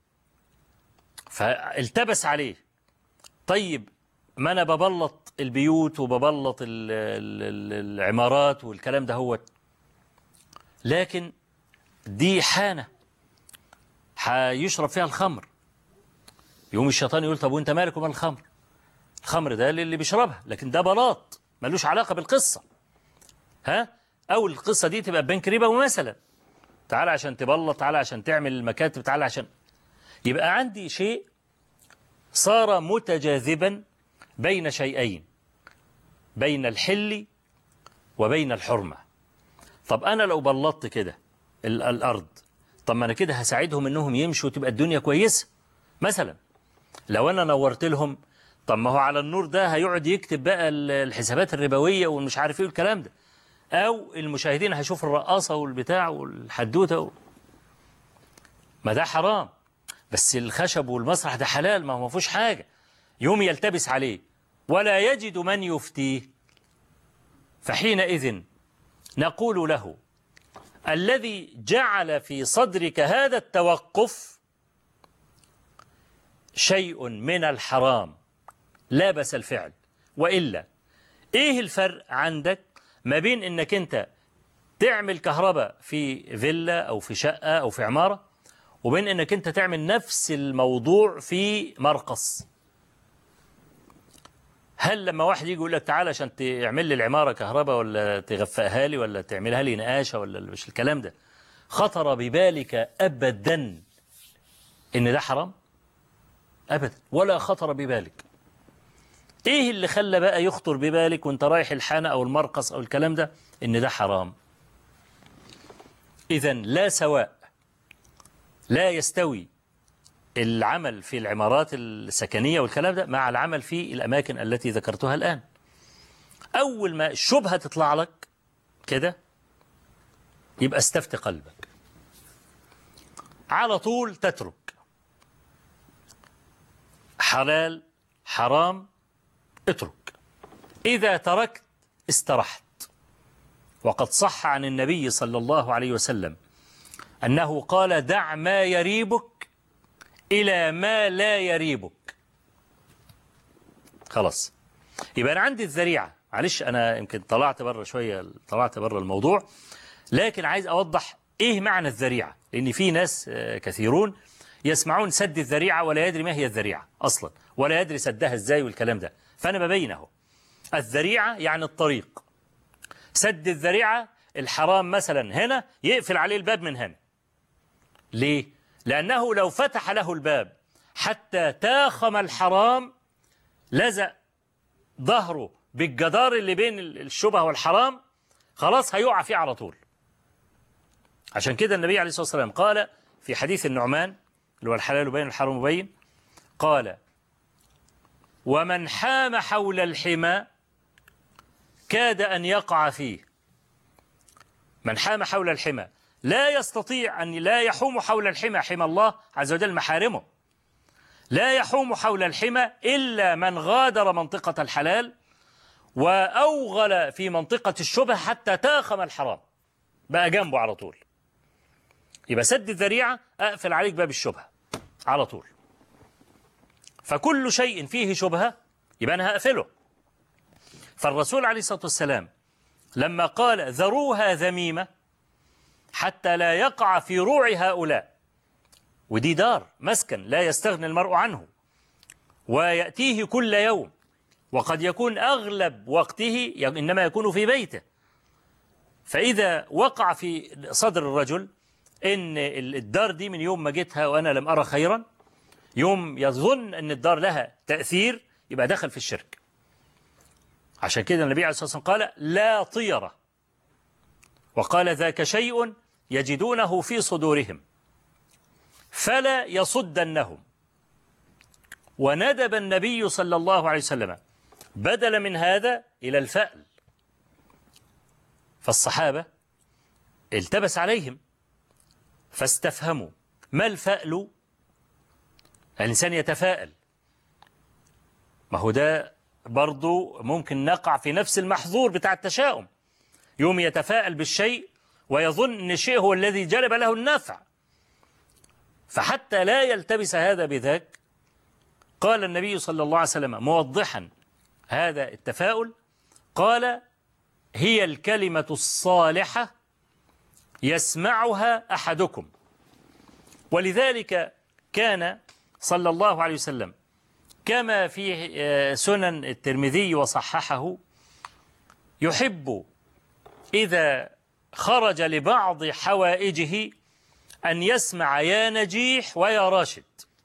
فالتبس عليه. طيب ما أنا ببلط البيوت وببلط العمارات والكلام ده، هو لكن دي حانة هيشرب فيها الخمر. يوم الشيطان يقول طب وانت مالك ومال الخمر؟ الخمر ده اللي بيشربها، لكن ده بلاط ملوش علاقة بالقصة، ها؟ أو القصة دي تبقى بنك ربوي مثلا، تعالى عشان تبلط، تعالى عشان تعمل المكاتب، تعالى عشان يبقى عندي شيء صار متجاذبا بين شيئين، بين الحل وبين الحرمة. طب أنا لو بلطت كده الأرض، طب ما أنا كده هساعدهم إنهم يمشوا وتبقى الدنيا كويسة مثلا. لو أنا نورت لهم، طب ما هو على النور ده هيقعد يكتب بقى الحسابات الربوية والمش عارف إيه والكلام ده، أو المشاهدين هيشوفوا الرقاصة والبتاع والحدوتة و... ما ده حرام. بس الخشب والمسرح ده حلال، ما هو ما فيهوش حاجة. يوم يلتبس عليه ولا يجد من يفتيه، فحينئذ نقول له الذي جعل في صدرك هذا التوقف شيء من الحرام لا بأس الفعل. وإلا إيه الفرق عندك ما بين إنك أنت تعمل كهرباء في فيلا أو في شقة أو في عمارة، وبين إنك أنت تعمل نفس الموضوع في مرقص؟ هل لما واحد يجي يقول لك تعالى عشان تعمل لي العمارة كهرباء، ولا تغفقها لي، ولا تعملها لي نقاشة، ولا مش الكلام ده، خطر ببالك أبدا إن ده حرام؟ أبدا، ولا خطر ببالك. إيه اللي خلى بقى يخطر ببالك وانت رايح الحانة أو المرقص أو الكلام ده إن ده حرام؟ إذن لا سواء، لا يستوي العمل في العمارات السكنية والكلام ده مع العمل في الأماكن التي ذكرتها الآن. أول ما الشبهة تطلع لك كده يبقى استفت قلبك، على طول تترك. حلال حرام اترك. إذا تركت استرحت. وقد صح عن النبي صلى الله عليه وسلم أنه قال دع ما يريبك إلى ما لا يريبك. خلاص. يبقى أنا عندي الذريعة. معلش أنا يمكن طلعت بره شوية، طلعت بره الموضوع، لكن عايز أوضح إيه معنى الذريعة، لأن في ناس كثيرون يسمعون سد الذريعة ولا يدري ما هي الذريعة أصلا، ولا يدري سدها إزاي والكلام ده. فأنا ببينه. الذريعة يعني الطريق. سد الذريعة الحرام مثلا هنا يقفل عليه الباب من هنا. ليه؟ لأنه لو فتح له الباب حتى تاخم الحرام لزق ظهره بالجدار اللي بين الشبهة والحرام، خلاص هيقع فيه على طول. عشان كده النبي عليه الصلاة والسلام قال في حديث النعمان اللي هو الحلال بين الحرام بين، قال ومن حام حول الحمى كاد أن يقع فيه. من حام حول الحمى لا يستطيع أن لا يحوم حول الحمى، حمى الله عز وجل محارمه، لا يحوم حول الحمى إلا من غادر منطقة الحلال وأوغل في منطقة الشبهة حتى تاخم الحرام، بقى جنبه على طول. يبقى سد الذريعة أقفل عليك باب الشبهة على طول. فكل شيء فيه شبهة يبقى أنا هقفله. فالرسول عليه الصلاة والسلام لما قال ذروها ذميمة حتى لا يقع في روع هؤلاء، ودي دار مسكن لا يستغني المرء عنه ويأتيه كل يوم، وقد يكون أغلب وقته إنما يكون في بيته، فإذا وقع في صدر الرجل إن الدار دي من يوم ما جيتها وأنا لم أرى خيرا، يوم يظن أن الدار لها تأثير، يبقى دخل في الشرك. عشان كده النبي عليه الصلاة والسلام قال لا طيرة، وقال ذاك شيء يجدونه في صدورهم فلا يصدنهم. وندب النبي صلى الله عليه وسلم بدل من هذا إلى الفأل، فالصحابة التبس عليهم فاستفهموا ما الفأل؟ الإنسان يتفاءل، ما هو ده برضو ممكن نقع في نفس المحظور بتاع التشاؤم، يوم يتفاءل بالشيء ويظن أن الشيء هو الذي جلب له النفع. فحتى لا يلتبس هذا بذاك قال النبي صلى الله عليه وسلم موضحا هذا التفاؤل، قال هي الكلمة الصالحة يسمعها أحدكم. ولذلك كان صلى الله عليه وسلم كما في سنن الترمذي وصححه يحب إذا خرج لبعض حوائجه أن يسمع يا نجيح ويا راشد.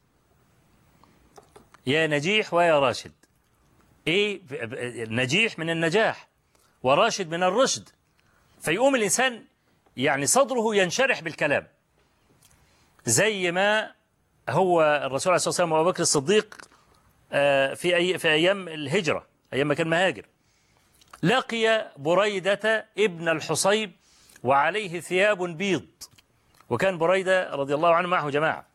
يا نجيح ويا راشد، إيه؟ نجيح من النجاح وراشد من الرشد، فيقوم الإنسان يعني صدره ينشرح بالكلام، زي ما هو الرسول عليه الصلاة والسلام وأبو بكر الصديق في أي في أيام الهجرة، أيام ما كان مهاجر، لقي بريدة ابن الحصيب وعليه ثياب بيض، وكان بريدة رضي الله عنه معه جماعة.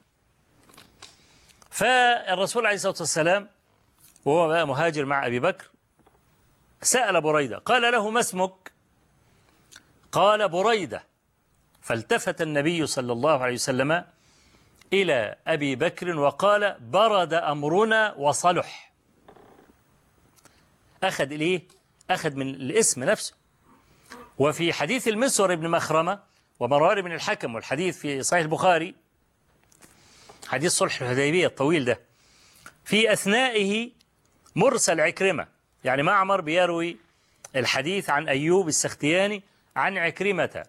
فالرسول عليه الصلاة والسلام وهو بقى مهاجر مع أبي بكر سأل بريدة قال له ما اسمك؟ قال بريدة. فالتفت النبي صلى الله عليه وسلم إلى أبي بكر وقال برد أمرنا وصلح. أخذ إليه؟ أخذ من الاسم نفسه. وفي حديث المسور بن مخرمة ومروان بن الحكم، والحديث في صحيح البخاري حديث صلح الحديبية الطويل ده، في أثنائه مرسل عكرمة، يعني معمر بيروي الحديث عن أيوب السختياني عن عكرمة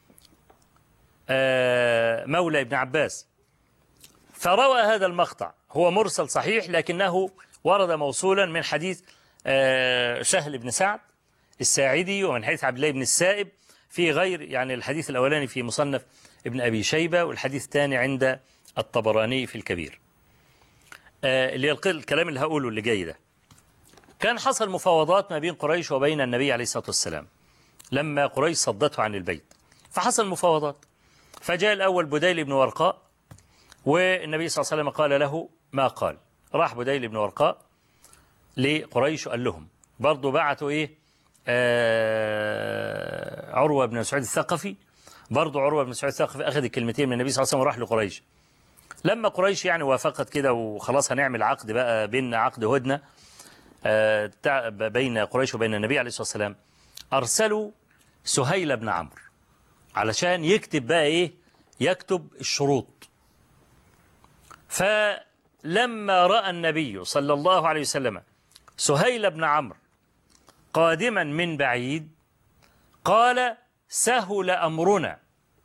مولى ابن عباس، فروى هذا المقطع، هو مرسل صحيح لكنه ورد موصولا من حديث سهل بن سعد الساعدي ومن حديث عبد الله بن السائب في غير، يعني الحديث الأولاني في مصنف ابن أبي شيبة والحديث الثاني عند الطبراني في الكبير. اللي يلقي الكلام اللي هقوله اللي جاي ده، كان حصل مفاوضات ما بين قريش وبين النبي عليه الصلاة والسلام لما قريش صدته عن البيت، فحصل مفاوضات، فجاء الأول بديل بن ورقاء والنبي صلى الله عليه وسلم قال له ما قال. راح بديل بن ورقاء لقريش وقال لهم برضو بعتوا إيه آه عروة بن مسعود الثقفي، برضو عروة بن مسعود الثقفي أخذ الكلمتين من النبي صلى الله عليه وسلم وراح لقريش. لما قريش يعني وافقت كده وخلاص هنعمل عقد بقى بين عقد هدنة آه بين قريش وبين النبي عليه الصلاة والسلام، أرسلوا سهيل بن عمرو علشان يكتب بقى إيه، يكتب الشروط. فلما رأى النبي صلى الله عليه وسلم سهيل بن عمرو قادما من بعيد قال سهل أمرنا،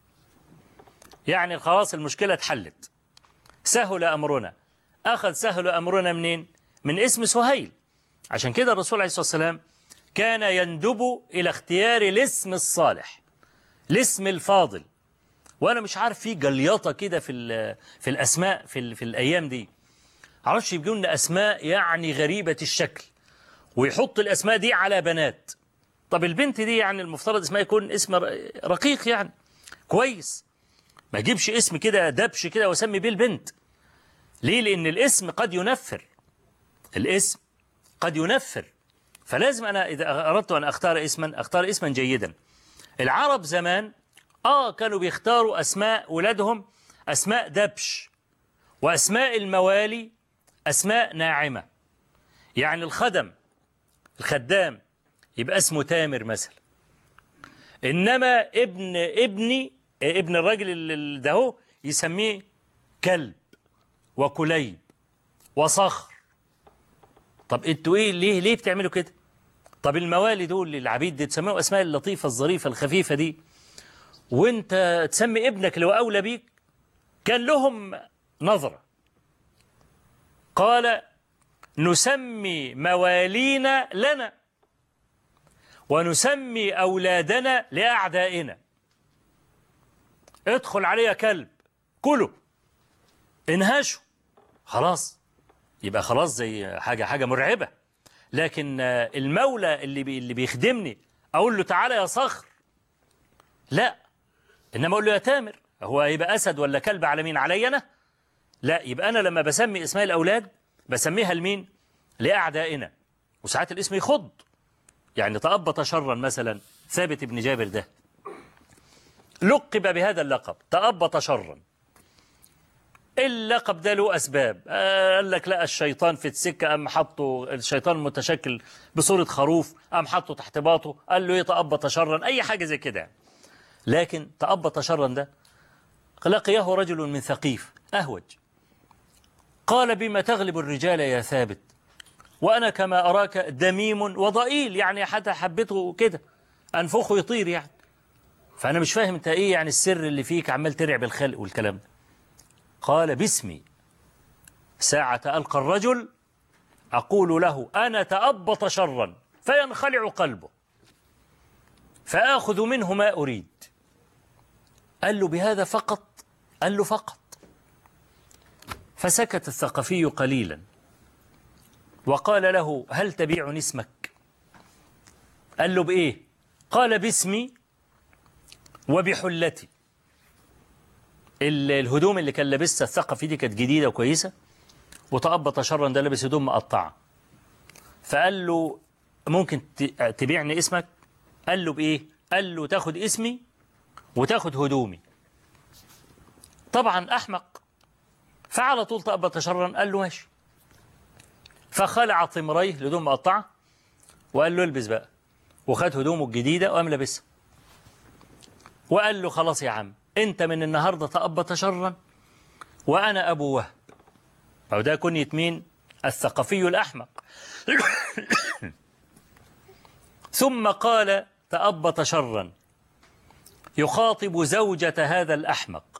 يعني خلاص المشكلة اتحلت، سهل أمرنا. أخذ سهل أمرنا منين؟ من اسم سهيل. عشان كده الرسول عليه الصلاة والسلام كان يندب إلى اختيار الاسم الصالح، الاسم الفاضل. وأنا مش عارف في جليطة كده في في الأسماء في, في الأيام دي، عرفش يجيبوا لنا أسماء يعني غريبة الشكل ويحط الأسماء دي على بنات. طب البنت دي يعني المفترض اسمها يكون اسم رقيق يعني كويس، ما اجيبش اسم كده دبش كده واسمي بيه البنت. ليه؟ لأن الاسم قد ينفر، الاسم قد ينفر. فلازم أنا إذا أردت أن أختار اسما أختار اسما جيدا. العرب زمان آه كانوا بيختاروا أسماء ولادهم أسماء دبش، وأسماء الموالي أسماء ناعمة. يعني الخدم الخدام يبقى اسمه تامر مثلا، إنما ابن ابني ابن الراجل ده هو يسميه كلب وكليب وصخر. طب انتوا ايه ليه ليه بتعملوا كده؟ طب الموالي دول العبيد دي تسميهم أسماء اللطيفة الظريفة الخفيفة دي، وانت تسمي ابنك اللي هو أولى بيك. كان لهم نظرة، قال نسمي موالينا لنا ونسمي أولادنا لأعدائنا. ادخل عليه كلب كله انهشه خلاص، يبقى خلاص زي حاجة حاجة مرعبة. لكن المولى اللي بي اللي بيخدمني أقول له تعالى يا صخر، لا، إنما أقول له يا تامر. هو يبقى أسد ولا كلب على مين؟ علي أنا؟ لا، يبقى أنا لما بسمي اسماء الأولاد بسميها لمين؟ لأعدائنا. وساعات الاسم يخض، يعني تأبط شرا مثلا ثابت بن جابر ده لقب بهذا اللقب تأبط شرا. اللقب ده له أسباب، قال لك لا الشيطان في السكة، أم حطه الشيطان المتشكل بصورة خروف، أم حطه تحت باطه، قال له يتأبط شرا، أي حاجة زي كده. لكن تأبط شرا ده لقيه رجل من ثقيف أهوج، قال بما تغلب الرجال يا ثابت وأنا كما أراك دميم وضئيل، يعني حتى حبته كده أنفخه يطير يعني. فأنا مش فاهم أنت إيه يعني السر اللي فيك عمال ترعب الخلق والكلام ده. قال باسمي ساعة ألقى الرجل أقول له أنا تأبط شرا فينخلع قلبه فآخذ منه ما أريد. قال له بهذا فقط؟ قال له فقط. فسكت الثقفي قليلا وقال له هل تبيعني اسمك؟ قال له بإيه؟ قال باسمي وبحلتي. الهدوم اللي كان لابسها الثقفي دي كانت جديدة وكويسة، وتأبط شرا ده لابس هدوم مقطعة. فقال له ممكن تبيعني اسمك؟ قال له بإيه؟ قال له تاخد اسمي وتاخد هدومي. طبعا أحمق، فعلى طول تأبط شرا قال له ماشي. فخلع طمريه الهدوم مقطعة وقال له البس بقى، وخد هدومه الجديدة وقام لابسها، وقال له خلاص يا عم أنت من النهاردة تأبط شرا وأنا أبو وهب. أو ده كنية مين؟ الثقفي الأحمق. ثم قال تأبط شرا يخاطب زوجة هذا الأحمق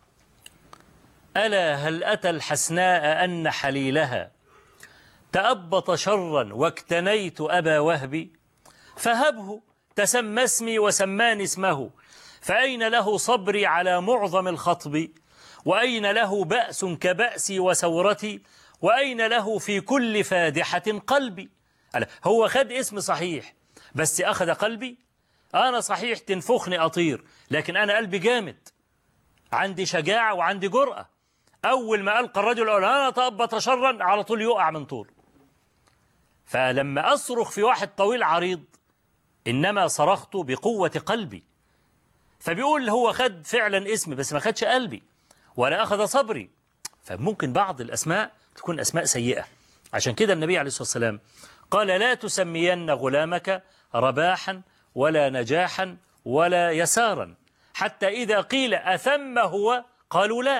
ألا هل أتى الحسناء أن حليلها تأبط شرا واكتنيت أبا وهب فهبه تسمى اسمي وسماني اسمه فأين له صبري على معظم الخطب وأين له بأس كبأسي وسورتي وأين له في كل فادحة قلبي. هو خد اسم صحيح بس أخذ قلبي. أنا صحيح تنفخني أطير لكن أنا قلبي جامد، عندي شجاعة وعندي جرأة. أول ما ألقى الرجل أقول أنا تأبط شرا على طول يقع من طول. فلما أصرخ في واحد طويل عريض إنما صرخت بقوة قلبي. فبيقول هو خد فعلا اسمي بس ما خدش قلبي ولا أخذ صبري. فممكن بعض الأسماء تكون أسماء سيئة. عشان كده النبي عليه الصلاة والسلام قال لا تسمين غلامك رباحا ولا نجاحا ولا يسارا حتى إذا قيل أثم هو قالوا لا.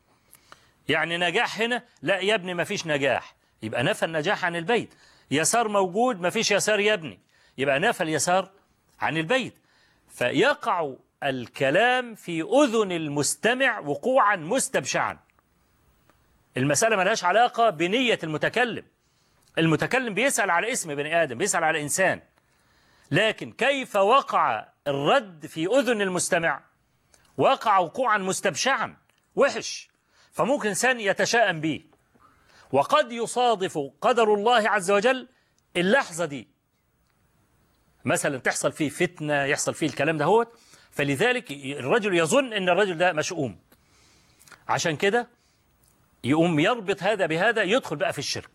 يعني نجاح هنا لا يا ابني ما فيش نجاح، يبقى نفى النجاح عن البيت. يسار موجود ما فيش يسار يا ابني، يبقى نفى اليسار عن البيت. فيقع الكلام في أذن المستمع وقوعا مستبشعا. المسألة ما لهاش علاقة بنية المتكلم. المتكلم بيسأل على اسم بني آدم، بيسأل على إنسان، لكن كيف وقع الرد في أذن المستمع؟ وقع وقوعا مستبشعا وحش. فممكن إنسان يتشاءم به، وقد يصادف قدر الله عز وجل اللحظة دي مثلا تحصل فيه فتنة، يحصل فيه الكلام ده هو، فلذلك الرجل يظن أن الرجل ده مشؤوم. عشان كده يقوم يربط هذا بهذا، يدخل بقى في الشرك.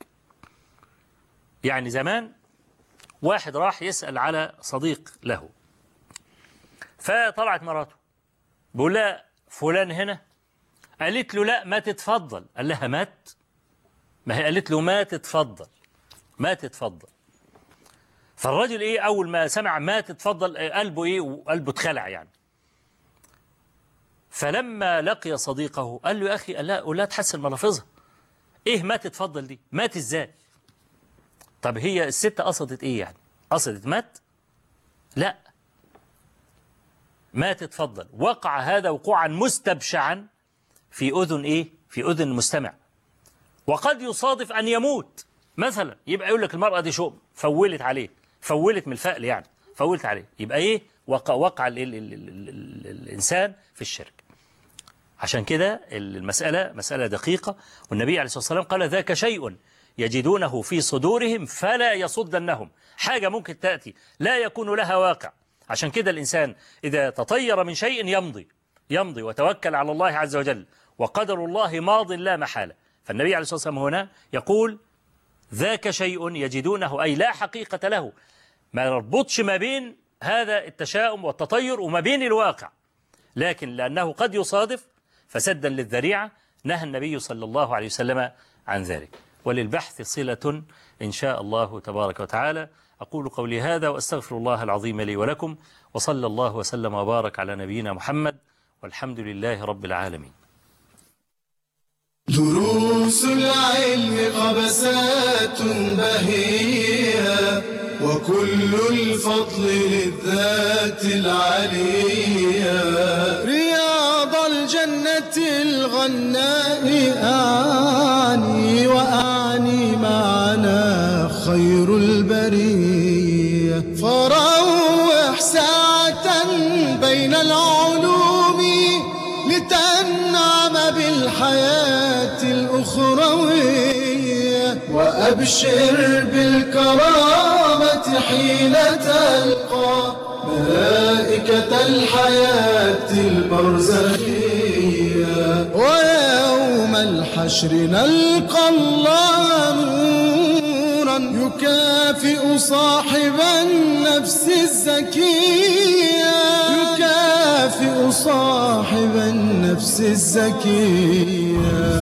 يعني زمان واحد راح يسأل على صديق له، فطلعت مراته بيقول لها فلان هنا، قالت له لا ما تتفضل. قال لها مات؟ ما هي قالت له ما تتفضل ما تتفضل. فالرجل ايه اول ما سمع ما تتفضل قلبه ايه وقلبه اتخلع يعني. فلما لقي صديقه قال له يا اخي لا ولا تحسن ملافظها، ايه ما تتفضل دي؟ مات ازاي؟ طب هي الست قصدت ايه يعني؟ قصدت مات؟ لا، مات اتفضل. وقع هذا وقوعا مستبشعا في أذن إيه؟ في أذن المستمع. وقد يصادف أن يموت مثلا، يبقى يقول لك المرأة دي شؤم، فولت عليه، فولت من الفأل يعني، فولت عليه، يبقى إيه؟ وقع, وقع ال ال ال ال ال الإنسان في الشرك. عشان كده المسألة مسألة دقيقة، والنبي عليه الصلاة والسلام قال ذاك شيء يجدونه في صدورهم فلا يصدنهم. حاجة ممكن تأتي لا يكون لها واقع. عشان كده الإنسان إذا تطير من شيء يمضي يمضي وتوكل على الله عز وجل، وقدر الله ماض لا محالة. فالنبي عليه الصلاة والسلام هنا يقول ذاك شيء يجدونه، أي لا حقيقة له، ما يربطش ما بين هذا التشاؤم والتطير وما بين الواقع، لكن لأنه قد يصادف فسدا للذريعة نهى النبي صلى الله عليه وسلم عن ذلك. وللبحث صلة إن شاء الله تبارك وتعالى. أقول قولي هذا وأستغفر الله العظيم لي ولكم، وصلى الله وسلم وبارك على نبينا محمد، والحمد لله رب العالمين. دروس العلم قبسات بهية، وكل الفضل للذات العليا. رياض الجنة الغناء أعني، وأعني معنا خير البرية. فروح ساعة بين العلوم لتنعم بالحياة الأخروية، وأبشر بالكرامة حين تلقى ملائكة الحياة البرزخية. ويوم الحشر نلقى الله نورا يكافئ صاحب النفس الزكية، يكافئ صاحب النفس الزكية.